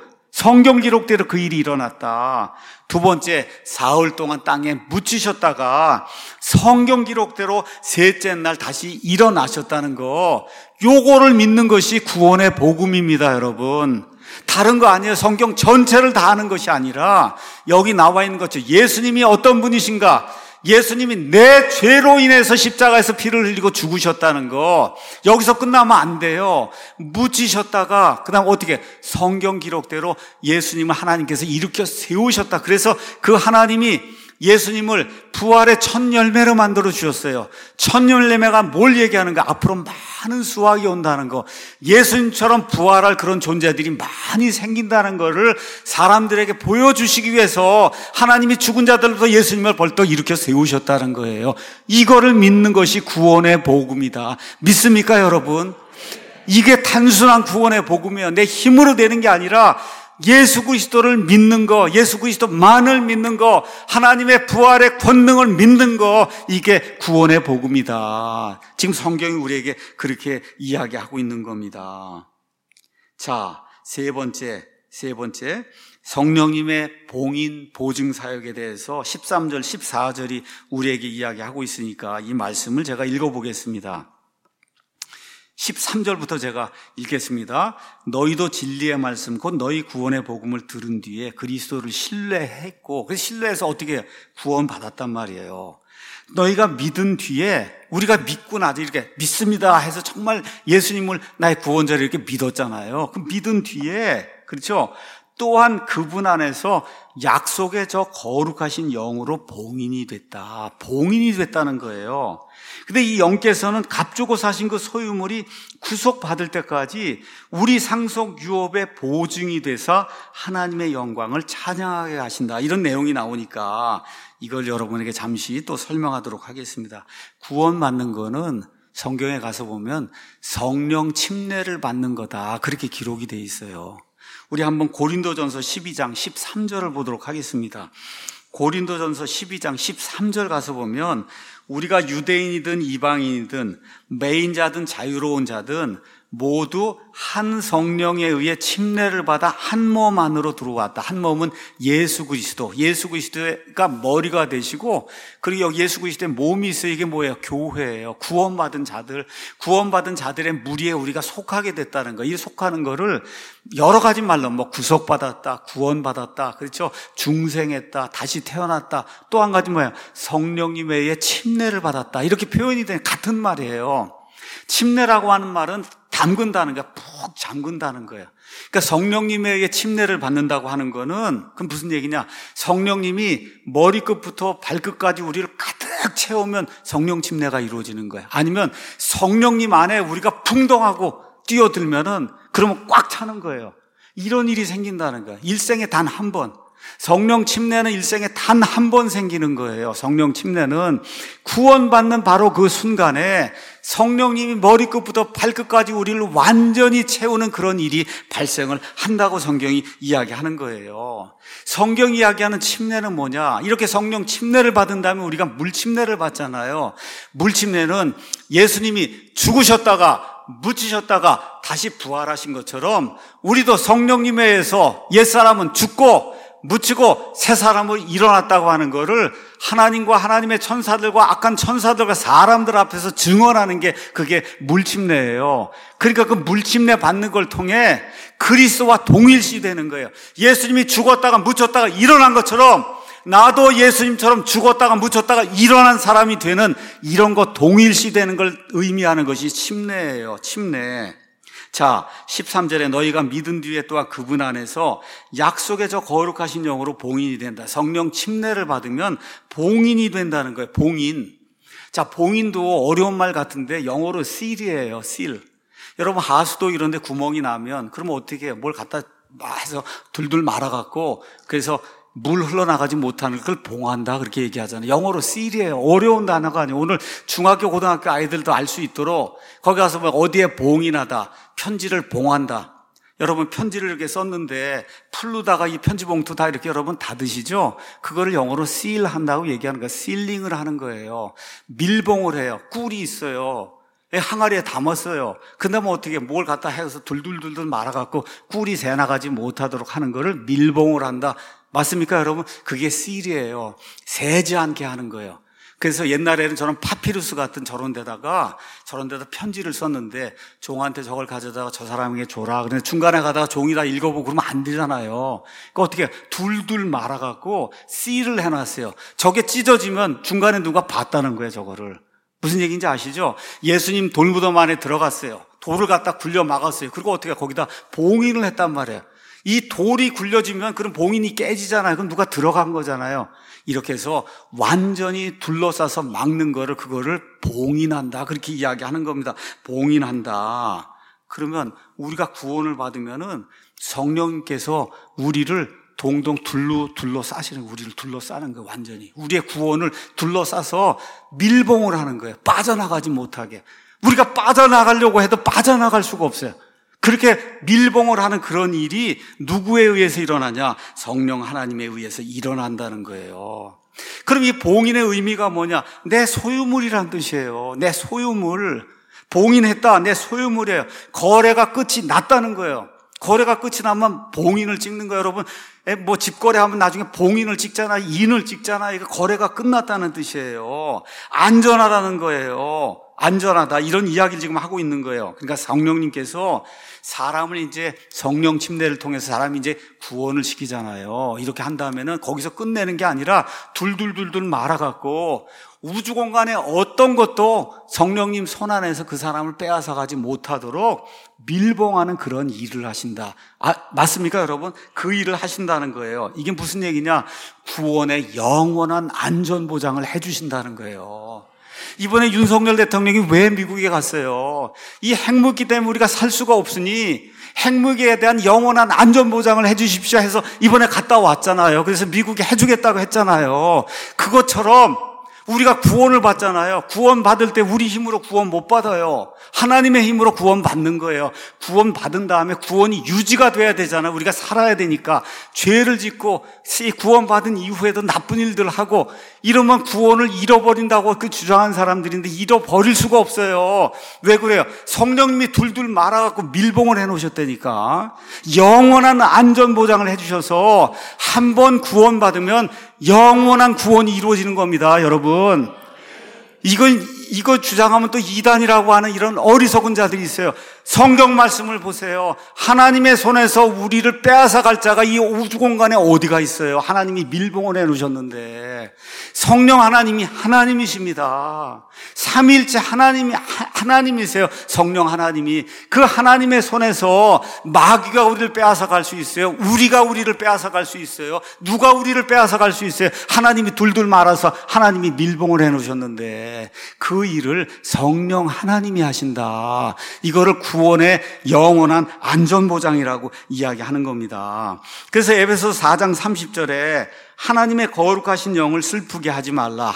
그 일이 일어났다. 두 번째, 사흘 동안 땅에 묻히셨다가 성경 기록대로 셋째 날 다시 일어나셨다는 거, 요거를 믿는 것이 구원의 복음입니다, 여러분. 다른 거 아니에요. 성경 전체를 다 아는 것이 아니라 여기 나와 있는 것처럼 예수님이 어떤 분이신가, 예수님이 내 죄로 인해서 십자가에서 피를 흘리고 죽으셨다는 거, 여기서 끝나면 안 돼요. 묻히셨다가 그 다음 어떻게, 성경 기록대로 예수님을 하나님께서 일으켜 세우셨다. 그래서 그 하나님이 예수님을 부활의 첫 열매로 만들어 주셨어요. 첫 열매가 뭘 얘기하는가? 앞으로 많은 수확이 온다는 거, 예수님처럼 부활할 그런 존재들이 많이 생긴다는 거를 사람들에게 보여주시기 위해서 하나님이 죽은 자들로부터 예수님을 벌떡 일으켜 세우셨다는 거예요. 이거를 믿는 것이 구원의 복음이다. 믿습니까, 여러분? 이게 단순한 구원의 복음이에요. 내 힘으로 되는 게 아니라 예수 그리스도를 믿는 거, 예수 그리스도만을 믿는 거, 하나님의 부활의 권능을 믿는 거, 이게 구원의 복음이다. 지금 성경이 우리에게 그렇게 이야기하고 있는 겁니다. 자, 세 번째 성령님의 봉인 보증 사역에 대해서 13절, 14절이 우리에게 이야기하고 있으니까 이 말씀을 제가 읽어보겠습니다. 13절부터 제가 읽겠습니다. 너희도 진리의 말씀 곧 너희 구원의 복음을 들은 뒤에 그리스도를 신뢰했고, 그 신뢰해서 어떻게 구원받았단 말이에요. 너희가 믿은 뒤에, 우리가 믿고 나서 이렇게 믿습니다 해서 정말 예수님을 나의 구원자를 이렇게 믿었잖아요. 그 믿은 뒤에, 그렇죠? 또한 그분 안에서 약속의 저 거룩하신 영으로 봉인이 됐다는 거예요. 근데 이 영께서는 값주고 사신 그 소유물이 구속받을 때까지 우리 상속 유업의 보증이 돼서 하나님의 영광을 찬양하게 하신다. 이런 내용이 나오니까 이걸 여러분에게 잠시 또 설명하도록 하겠습니다. 구원받는 거는 성경에 가서 보면 성령 침례를 받는 거다. 그렇게 기록이 돼 있어요. 우리 한번 고린도전서 12장 13절을 보도록 하겠습니다. 고린도전서 12장 13절 가서 보면 우리가 유대인이든 이방인이든 매인자든 자유로운 자든 모두 한 성령에 의해 침례를 받아 한 몸 안으로 들어왔다. 한 몸은 예수 그리스도가 머리가 되시고, 그리고 여기 예수 그리스도의 몸이 있어요. 이게 뭐예요? 교회예요. 구원받은 자들의 무리에 우리가 속하게 됐다는 거. 이 속하는 거를 여러 가지 말로 구속받았다, 구원받았다, 그렇죠? 중생했다, 다시 태어났다. 또 한 가지 뭐예요? 성령님에 의해 침례를 받았다. 이렇게 표현이 되는 같은 말이에요. 침례라고 하는 말은 담근다는 거야. 푹 잠근다는 거예요. 그러니까 성령님에 의해 침례를 받는다고 하는 거는, 그럼 무슨 얘기냐? 성령님이 머리끝부터 발끝까지 우리를 가득 채우면 성령 침례가 이루어지는 거야. 아니면 성령님 안에 우리가 풍덩하고 뛰어들면은 그러면 꽉 차는 거예요. 이런 일이 생긴다는 거야. 일생에 단 한 번. 성령 침례는 일생에 단 한 번 생기는 거예요. 성령 침례는 구원받는 바로 그 순간에 성령님이 머리끝부터 발끝까지 우리를 완전히 채우는 그런 일이 발생을 한다고 성경이 이야기하는 거예요. 성경이 이야기하는 침례는 뭐냐? 이렇게 성령 침례를 받은 다음에 우리가 물 침례를 받잖아요. 물 침례는 예수님이 죽으셨다가 묻히셨다가 다시 부활하신 것처럼 우리도 성령님에 의해서 옛사람은 죽고 묻히고 새 사람으로 일어났다고 하는 거를 하나님과 하나님의 천사들과 악한 천사들과 사람들 앞에서 증언하는 게 그게 물침례예요. 그러니까 그 물침례 받는 걸 통해 그리스도와 동일시 되는 거예요. 예수님이 죽었다가 묻혔다가 일어난 것처럼 나도 예수님처럼 죽었다가 묻혔다가 일어난 사람이 되는 이런 거 동일시 되는 걸 의미하는 것이 침례예요. 침례. 자, 13절에 너희가 믿은 뒤에 또한 그분 안에서 약속의 저 거룩하신 영으로 봉인이 된다. 성령 침례를 받으면 봉인이 된다는 거예요. 봉인. 자, 봉인도 어려운 말 같은데 영어로 seal이에요. seal. 여러분 하수도 이런 데 구멍이 나면 그러면 어떻게 해요? 뭘 갖다 해서 둘둘 말아갖고 그래서 물 흘러나가지 못하는 걸 봉한다 그렇게 얘기하잖아요. 영어로 seal이에요. 어려운 단어가 아니에요. 오늘 중학교 고등학교 아이들도 알 수 있도록 거기 가서 어디에 봉인하다, 편지를 봉한다. 여러분 편지를 이렇게 썼는데 풀르다가 이 편지 봉투 다 이렇게 여러분 닫으시죠? 그거를 영어로 seal 한다고 얘기하는 거예요. sealing을 하는 거예요. 밀봉을 해요. 꿀이 있어요. 항아리에 담았어요. 근데 어떻게 뭘 갖다 해서 둘둘둘둘 말아갖고 꿀이 새나가지 못하도록 하는 거를 밀봉을 한다. 맞습니까, 여러분? 그게 seal이에요. 새지 않게 하는 거예요. 그래서 옛날에는 저는 파피루스 같은 저런 데다 편지를 썼는데 종한테 저걸 가져다가 저 사람에게 줘라. 그런데 중간에 가다가 종이 다 읽어보고 그러면 안 되잖아요. 그러니까 어떻게 둘둘 말아갖고 seal을 해놨어요. 저게 찢어지면 중간에 누가 봤다는 거예요, 저거를. 무슨 얘기인지 아시죠? 예수님 돌무덤 안에 들어갔어요. 돌을 갖다 굴려 막았어요. 그리고 어떻게 거기다 봉인을 했단 말이에요. 이 돌이 굴려지면 그럼 봉인이 깨지잖아요. 그럼 누가 들어간 거잖아요. 이렇게 해서 완전히 둘러싸서 막는 거를 그거를 봉인한다. 그렇게 이야기하는 겁니다. 봉인한다. 그러면 우리가 구원을 받으면은 성령님께서 우리를 동동 둘러싸시는 거예요. 우리를 둘러싸는 거예요. 완전히. 우리의 구원을 둘러싸서 밀봉을 하는 거예요. 빠져나가지 못하게. 우리가 빠져나가려고 해도 빠져나갈 수가 없어요. 그렇게 밀봉을 하는 그런 일이 누구에 의해서 일어나냐? 성령 하나님에 의해서 일어난다는 거예요. 그럼 이 봉인의 의미가 뭐냐? 내 소유물이란 뜻이에요. 내 소유물. 봉인했다. 내 소유물이에요. 거래가 끝이 났다는 거예요. 거래가 끝이 나면 봉인을 찍는 거예요, 여러분. 뭐 집거래하면 나중에 봉인을 찍잖아, 인을 찍잖아. 이거 거래가 끝났다는 뜻이에요. 안전하다는 거예요. 안전하다. 이런 이야기를 지금 하고 있는 거예요. 그러니까 성령님께서 사람을 이제 성령 침례를 통해서 사람이 이제 구원을 시키잖아요. 이렇게 한다면은 거기서 끝내는 게 아니라 둘둘둘둘 말아갖고 우주 공간에 어떤 것도 성령님 손 안에서 그 사람을 빼앗아 가지 못하도록 밀봉하는 그런 일을 하신다. 맞습니까, 여러분? 그 일을 하신다는 거예요. 이게 무슨 얘기냐? 구원의 영원한 안전 보장을 해주신다는 거예요. 이번에 윤석열 대통령이 왜 미국에 갔어요? 이 핵무기 때문에 우리가 살 수가 없으니 핵무기에 대한 영원한 안전보장을 해주십시오 해서 이번에 갔다 왔잖아요. 그래서 미국이 해주겠다고 했잖아요. 그것처럼 우리가 구원을 받잖아요. 구원 받을 때 우리 힘으로 구원 못 받아요. 하나님의 힘으로 구원 받는 거예요. 구원 받은 다음에 구원이 유지가 돼야 되잖아요. 우리가 살아야 되니까. 죄를 짓고 구원 받은 이후에도 나쁜 일들을 하고 이러면 구원을 잃어버린다고 그 주장한 사람들인데 잃어버릴 수가 없어요. 왜 그래요? 성령님이 둘둘 말아갖고 밀봉을 해놓으셨다니까. 영원한 안전보장을 해주셔서 한 번 구원받으면 영원한 구원이 이루어지는 겁니다, 여러분. 이거 주장하면 또 이단이라고 하는 이런 어리석은 자들이 있어요. 성경 말씀을 보세요. 하나님의 손에서 우리를 빼앗아 갈 자가 이 우주 공간에 어디가 있어요? 하나님이 밀봉을 해놓으셨는데 성령 하나님이 하나님이십니다. 삼위일체 하나님이세요. 성령 하나님이. 그 하나님의 손에서 마귀가 우리를 빼앗아 갈 수 있어요? 우리가 우리를 빼앗아 갈 수 있어요? 누가 우리를 빼앗아 갈 수 있어요? 하나님이 둘둘 말아서 하나님이 밀봉을 해놓으셨는데 그 일을 성령 하나님이 하신다. 이거를 구원의 영원한 안전보장이라고 이야기하는 겁니다. 그래서 에베소서 4장 30절에 하나님의 거룩하신 영을 슬프게 하지 말라.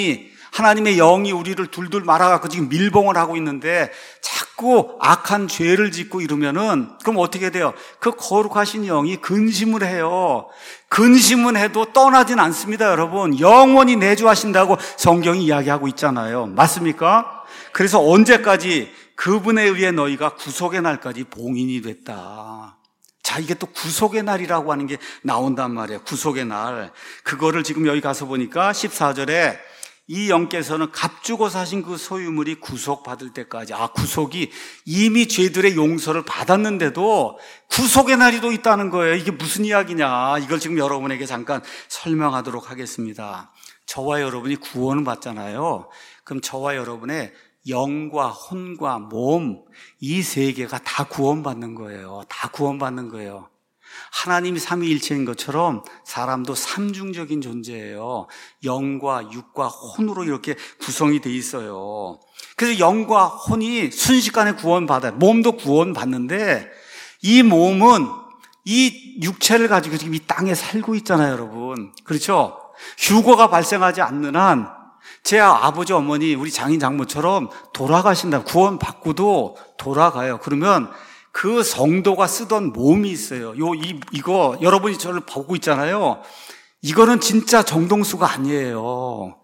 하나님의 영이 우리를 둘둘 말아갖고 지금 밀봉을 하고 있는데 자꾸 악한 죄를 짓고 이러면은 그럼 어떻게 돼요? 그 거룩하신 영이 근심을 해요. 근심은 해도 떠나진 않습니다, 여러분. 영원히 내주하신다고 성경이 이야기하고 있잖아요. 맞습니까? 그래서 언제까지? 그분에 의해 너희가 구속의 날까지 봉인이 됐다. 자, 이게 또 구속의 날이라고 하는 게 나온단 말이에요. 구속의 날. 그거를 지금 여기 가서 보니까 14절에 이 영께서는 값주고 사신 그 소유물이 구속받을 때까지, 구속이 이미 죄들의 용서를 받았는데도 구속의 날이 또 있다는 거예요. 이게 무슨 이야기냐? 이걸 지금 여러분에게 잠깐 설명하도록 하겠습니다. 저와 여러분이 구원을 받잖아요. 그럼 저와 여러분의 영과 혼과 몸, 이 세 개가 다 구원받는 거예요. 다 구원받는 거예요. 하나님이 삼위일체인 것처럼 사람도 삼중적인 존재예요. 영과 육과 혼으로 이렇게 구성이 돼 있어요. 그래서 영과 혼이 순식간에 구원받아요. 몸도 구원받는데 이 몸은 이 육체를 가지고 지금 이 땅에 살고 있잖아요, 여러분. 그렇죠? 휴거가 발생하지 않는 한 제 아버지, 어머니, 우리 장인, 장모처럼 돌아가신다. 구원받고도 돌아가요. 그러면 그 성도가 쓰던 몸이 있어요. 이거 여러분이 저를 보고 있잖아요. 이거는 진짜 정동수가 아니에요.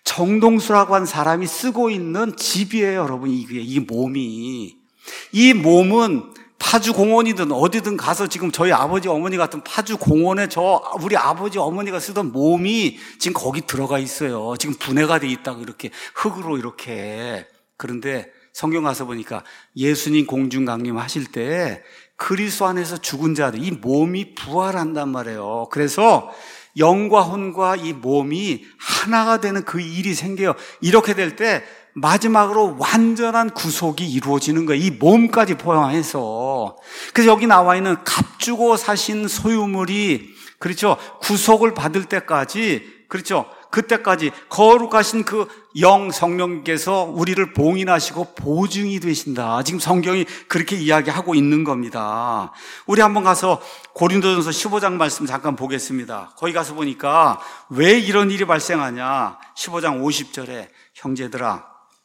정동수라고 한 사람이 쓰고 있는 집이에요, 여러분. 이 몸이. 이 몸은 파주 공원이든 어디든 가서 지금 저희 아버지 어머니 같은 파주 공원에 우리 아버지 어머니가 쓰던 몸이 지금 거기 들어가 있어요. 지금 분해가 돼 있다고 이렇게 흙으로 이렇게. 그런데 성경 가서 보니까 예수님 공중 강림하실 때 그리스도 안에서 죽은 자들, 이 몸이 부활한단 말이에요. 그래서 영과 혼과 이 몸이 하나가 되는 그 일이 생겨요. 이렇게 될 때 마지막으로 완전한 구속이 이루어지는 거예요. 이 몸까지 포함해서. 그래서 여기 나와 있는 값주고 사신 소유물이, 그렇죠, 구속을 받을 때까지, 그렇죠, 그때까지 거룩하신 그 영 성령께서 우리를 봉인하시고 보증이 되신다. 지금 성경이 그렇게 이야기하고 있는 겁니다. 우리 한번 가서 고린도전서 15장 말씀 잠깐 보겠습니다. 거기 가서 보니까 왜 이런 일이 발생하냐. 15장 50절에 형제들아,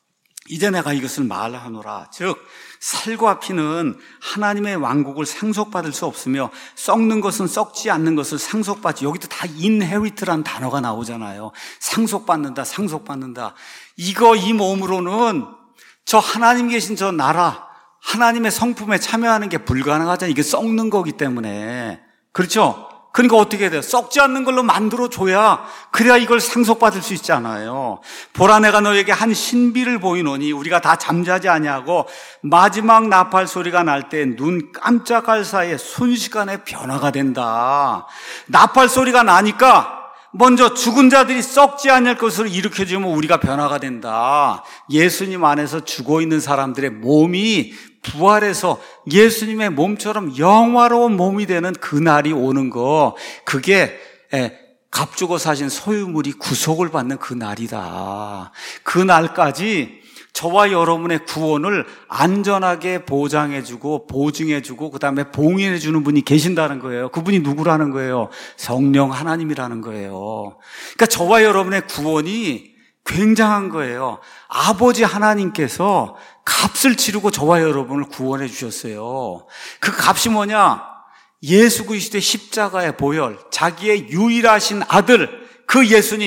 이제 내가 이것을 말하노라. 즉 살과 피는 하나님의 왕국을 상속받을 수 없으며 썩는 것은 썩지 않는 것을 상속받지. 여기도 다 inherit라는 단어가 나오잖아요. 상속받는다, 상속받는다. 이 몸으로는 저 하나님 계신 저 나라, 하나님의 성품에 참여하는 게 불가능하잖아요. 이게 썩는 거기 때문에. 그렇죠? 그러니까 어떻게 해야 돼요? 썩지 않는 걸로 만들어줘야, 그래야 이걸 상속받을 수 있잖아요. 보라, 내가 너에게 한 신비를 보이노니 우리가 다 잠자지 아니하고 마지막 나팔 소리가 날 때 눈 깜짝할 사이에 순식간에 변화가 된다. 나팔 소리가 나니까 먼저 죽은 자들이 썩지 않을 것으로 일으켜주면 우리가 변화가 된다. 예수님 안에서 죽어있는 사람들의 몸이 부활해서 예수님의 몸처럼 영화로운 몸이 되는 그날이 오는 거, 그게 값주고 사신 소유물이 구속을 받는 그 날이다. 그 날까지 저와 여러분의 구원을 안전하게 보장해주고 보증해주고 그 다음에 봉인해주는 분이 계신다는 거예요. 그분이 누구라는 거예요? 성령 하나님이라는 거예요. 그러니까 저와 여러분의 구원이 굉장한 거예요. 아버지 하나님께서 값을 치르고 저와 여러분을 구원해 주셨어요. 그 값이 뭐냐? 예수 그리스도의 십자가의 보혈, 자기의 유일하신 아들, 그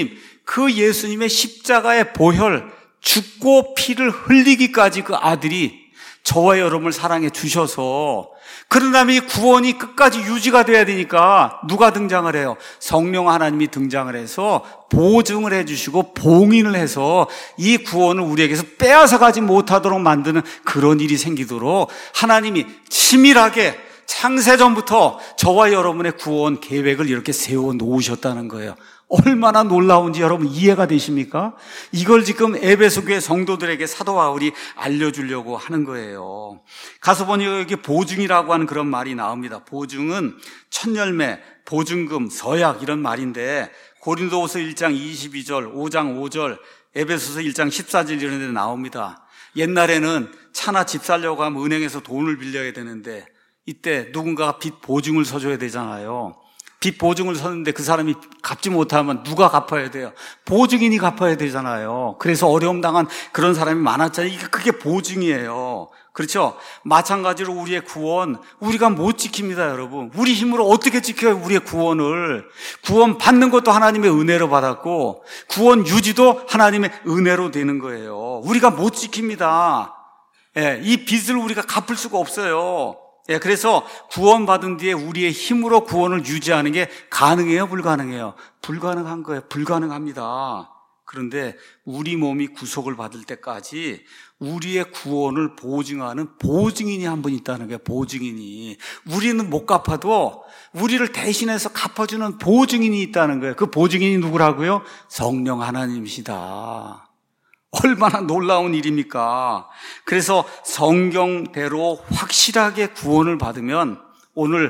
예수님의 십자가의 보혈, 죽고 피를 흘리기까지 그 아들이 저와 여러분을 사랑해 주셔서, 그러려면 이 구원이 끝까지 유지가 돼야 되니까 누가 등장을 해요? 성령 하나님이 등장을 해서 보증을 해주시고 봉인을 해서 이 구원을 우리에게서 빼앗아 가지 못하도록 만드는 그런 일이 생기도록 하나님이 치밀하게 창세전부터 저와 여러분의 구원 계획을 이렇게 세워 놓으셨다는 거예요. 얼마나 놀라운지 여러분 이해가 되십니까? 이걸 지금 에베소 교회 성도들에게 사도 바울이 알려주려고 하는 거예요. 가서 보니 여기 보증이라고 하는 그런 말이 나옵니다. 보증은 첫열매, 보증금, 서약 이런 말인데 고린도후서 1장 22절, 5장 5절, 에베소서 1장 14절 이런 데 나옵니다. 옛날에는 차나 집 살려고 하면 은행에서 돈을 빌려야 되는데 이때 누군가가 빚 보증을 서줘야 되잖아요. 빚 보증을 섰는데 그 사람이 갚지 못하면 누가 갚아야 돼요? 보증인이 갚아야 되잖아요. 그래서 어려움 당한 그런 사람이 많았잖아요. 그게 보증이에요. 그렇죠? 마찬가지로 우리의 구원, 우리가 못 지킵니다, 여러분. 우리 힘으로 어떻게 지켜요, 우리의 구원을? 구원 받는 것도 하나님의 은혜로 받았고, 구원 유지도 하나님의 은혜로 되는 거예요. 우리가 못 지킵니다. 이 빚을 우리가 갚을 수가 없어요. 그래서 구원받은 뒤에 우리의 힘으로 구원을 유지하는 게 가능해요, 불가능해요? 불가능한 거예요. 불가능합니다. 그런데 우리 몸이 구속을 받을 때까지 우리의 구원을 보증하는 보증인이 한 분 있다는 거예요. 보증인이. 우리는 못 갚아도 우리를 대신해서 갚아주는 보증인이 있다는 거예요. 그 보증인이 누구라고요? 성령 하나님이시다. 얼마나 놀라운 일입니까? 그래서 성경대로 확실하게 구원을 받으면 오늘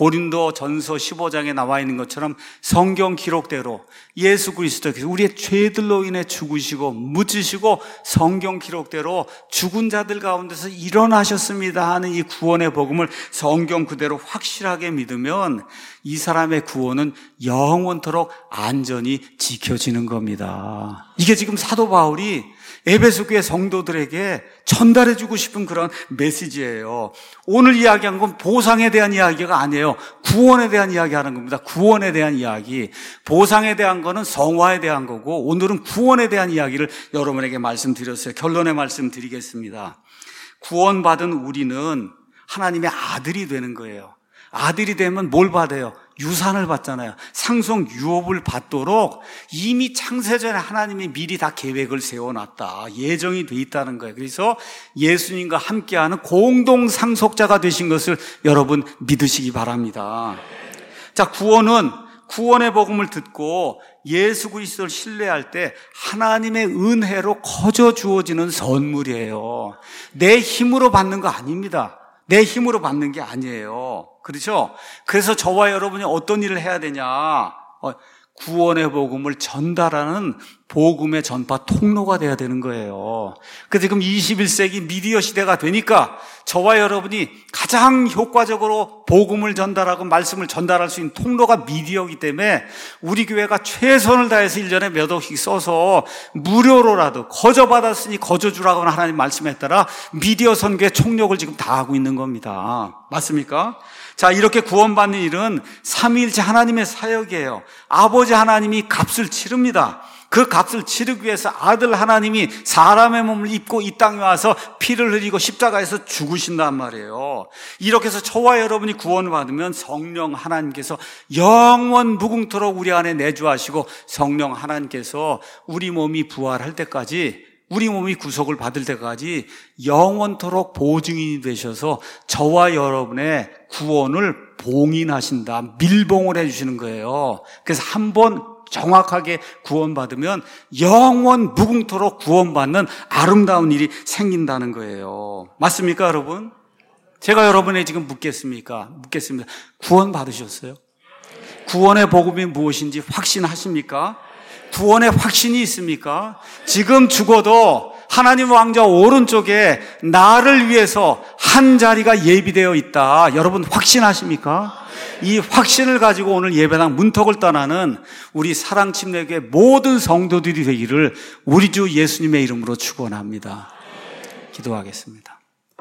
고린도전서 15장에 나와 있는 것처럼 성경 기록대로 예수 그리스도께서 우리의 죄들로 인해 죽으시고 묻히시고 성경 기록대로 죽은 자들 가운데서 일어나셨습니다 하는 이 구원의 복음을 성경 그대로 확실하게 믿으면 이 사람의 구원은 영원토록 안전히 지켜지는 겁니다. 이게 지금 사도 바울이 에베소 교회 성도들에게 전달해주고 싶은 그런 메시지예요. 오늘 이야기한 건 보상에 대한 이야기가 아니에요. 구원에 대한 이야기하는 겁니다. 구원에 대한 이야기. 보상에 대한 거는 성화에 대한 거고 오늘은 구원에 대한 이야기를 여러분에게 말씀드렸어요. 결론의 말씀 드리겠습니다. 구원받은 우리는 하나님의 아들이 되는 거예요. 아들이 되면 뭘 받아요? 유산을 받잖아요. 상속 유업을 받도록 이미 창세전에 하나님이 미리 다 계획을 세워놨다. 예정이 돼 있다는 거예요. 그래서 예수님과 함께하는 공동 상속자가 되신 것을 여러분 믿으시기 바랍니다. 자, 구원의 복음을 듣고 예수 그리스도를 신뢰할 때 하나님의 은혜로 거저 주어지는 선물이에요. 내 힘으로 받는 거 아닙니다. 내 힘으로 받는 게 아니에요. 그렇죠? 그래서 저와 여러분이 어떤 일을 해야 되냐? 구원의 복음을 전달하는 복음의 전파 통로가 돼야 되는 거예요. 그래서 지금 21세기 미디어 시대가 되니까 저와 여러분이 가장 효과적으로 복음을 전달하고 말씀을 전달할 수 있는 통로가 미디어이기 때문에 우리 교회가 최선을 다해서 1년에 몇 억씩 써서 무료로라도 거저받았으니 거저주라고 하나님 말씀에 따라 미디어 선교의 총력을 지금 다하고 있는 겁니다. 맞습니까? 자, 이렇게 구원받는 일은 삼위일체 하나님의 사역이에요. 아버지 하나님이 값을 치릅니다. 그 값을 치르기 위해서 아들 하나님이 사람의 몸을 입고 이 땅에 와서 피를 흘리고 십자가에서 죽으신단 말이에요. 이렇게 해서 저와 여러분이 구원을 받으면 성령 하나님께서 영원 무궁토록 우리 안에 내주하시고 성령 하나님께서 우리 몸이 부활할 때까지, 우리 몸이 구속을 받을 때까지 영원토록 보증인이 되셔서 저와 여러분의 구원을 봉인하신다, 밀봉을 해주시는 거예요. 그래서 한번 정확하게 구원받으면 영원 무궁토록 구원받는 아름다운 일이 생긴다는 거예요. 맞습니까, 여러분? 제가 여러분에게 지금 묻겠습니다. 구원 받으셨어요? 구원의 복음이 무엇인지 확신하십니까? 구원의 확신이 있습니까? 지금 죽어도 하나님 왕자 오른쪽에 나를 위해서 한 자리가 예비되어 있다. 여러분 확신하십니까? 이 확신을 가지고 오늘 예배당 문턱을 떠나는 우리 사랑침례교회 모든 성도들이 되기를 우리 주 예수님의 이름으로 축원합니다. 기도하겠습니다.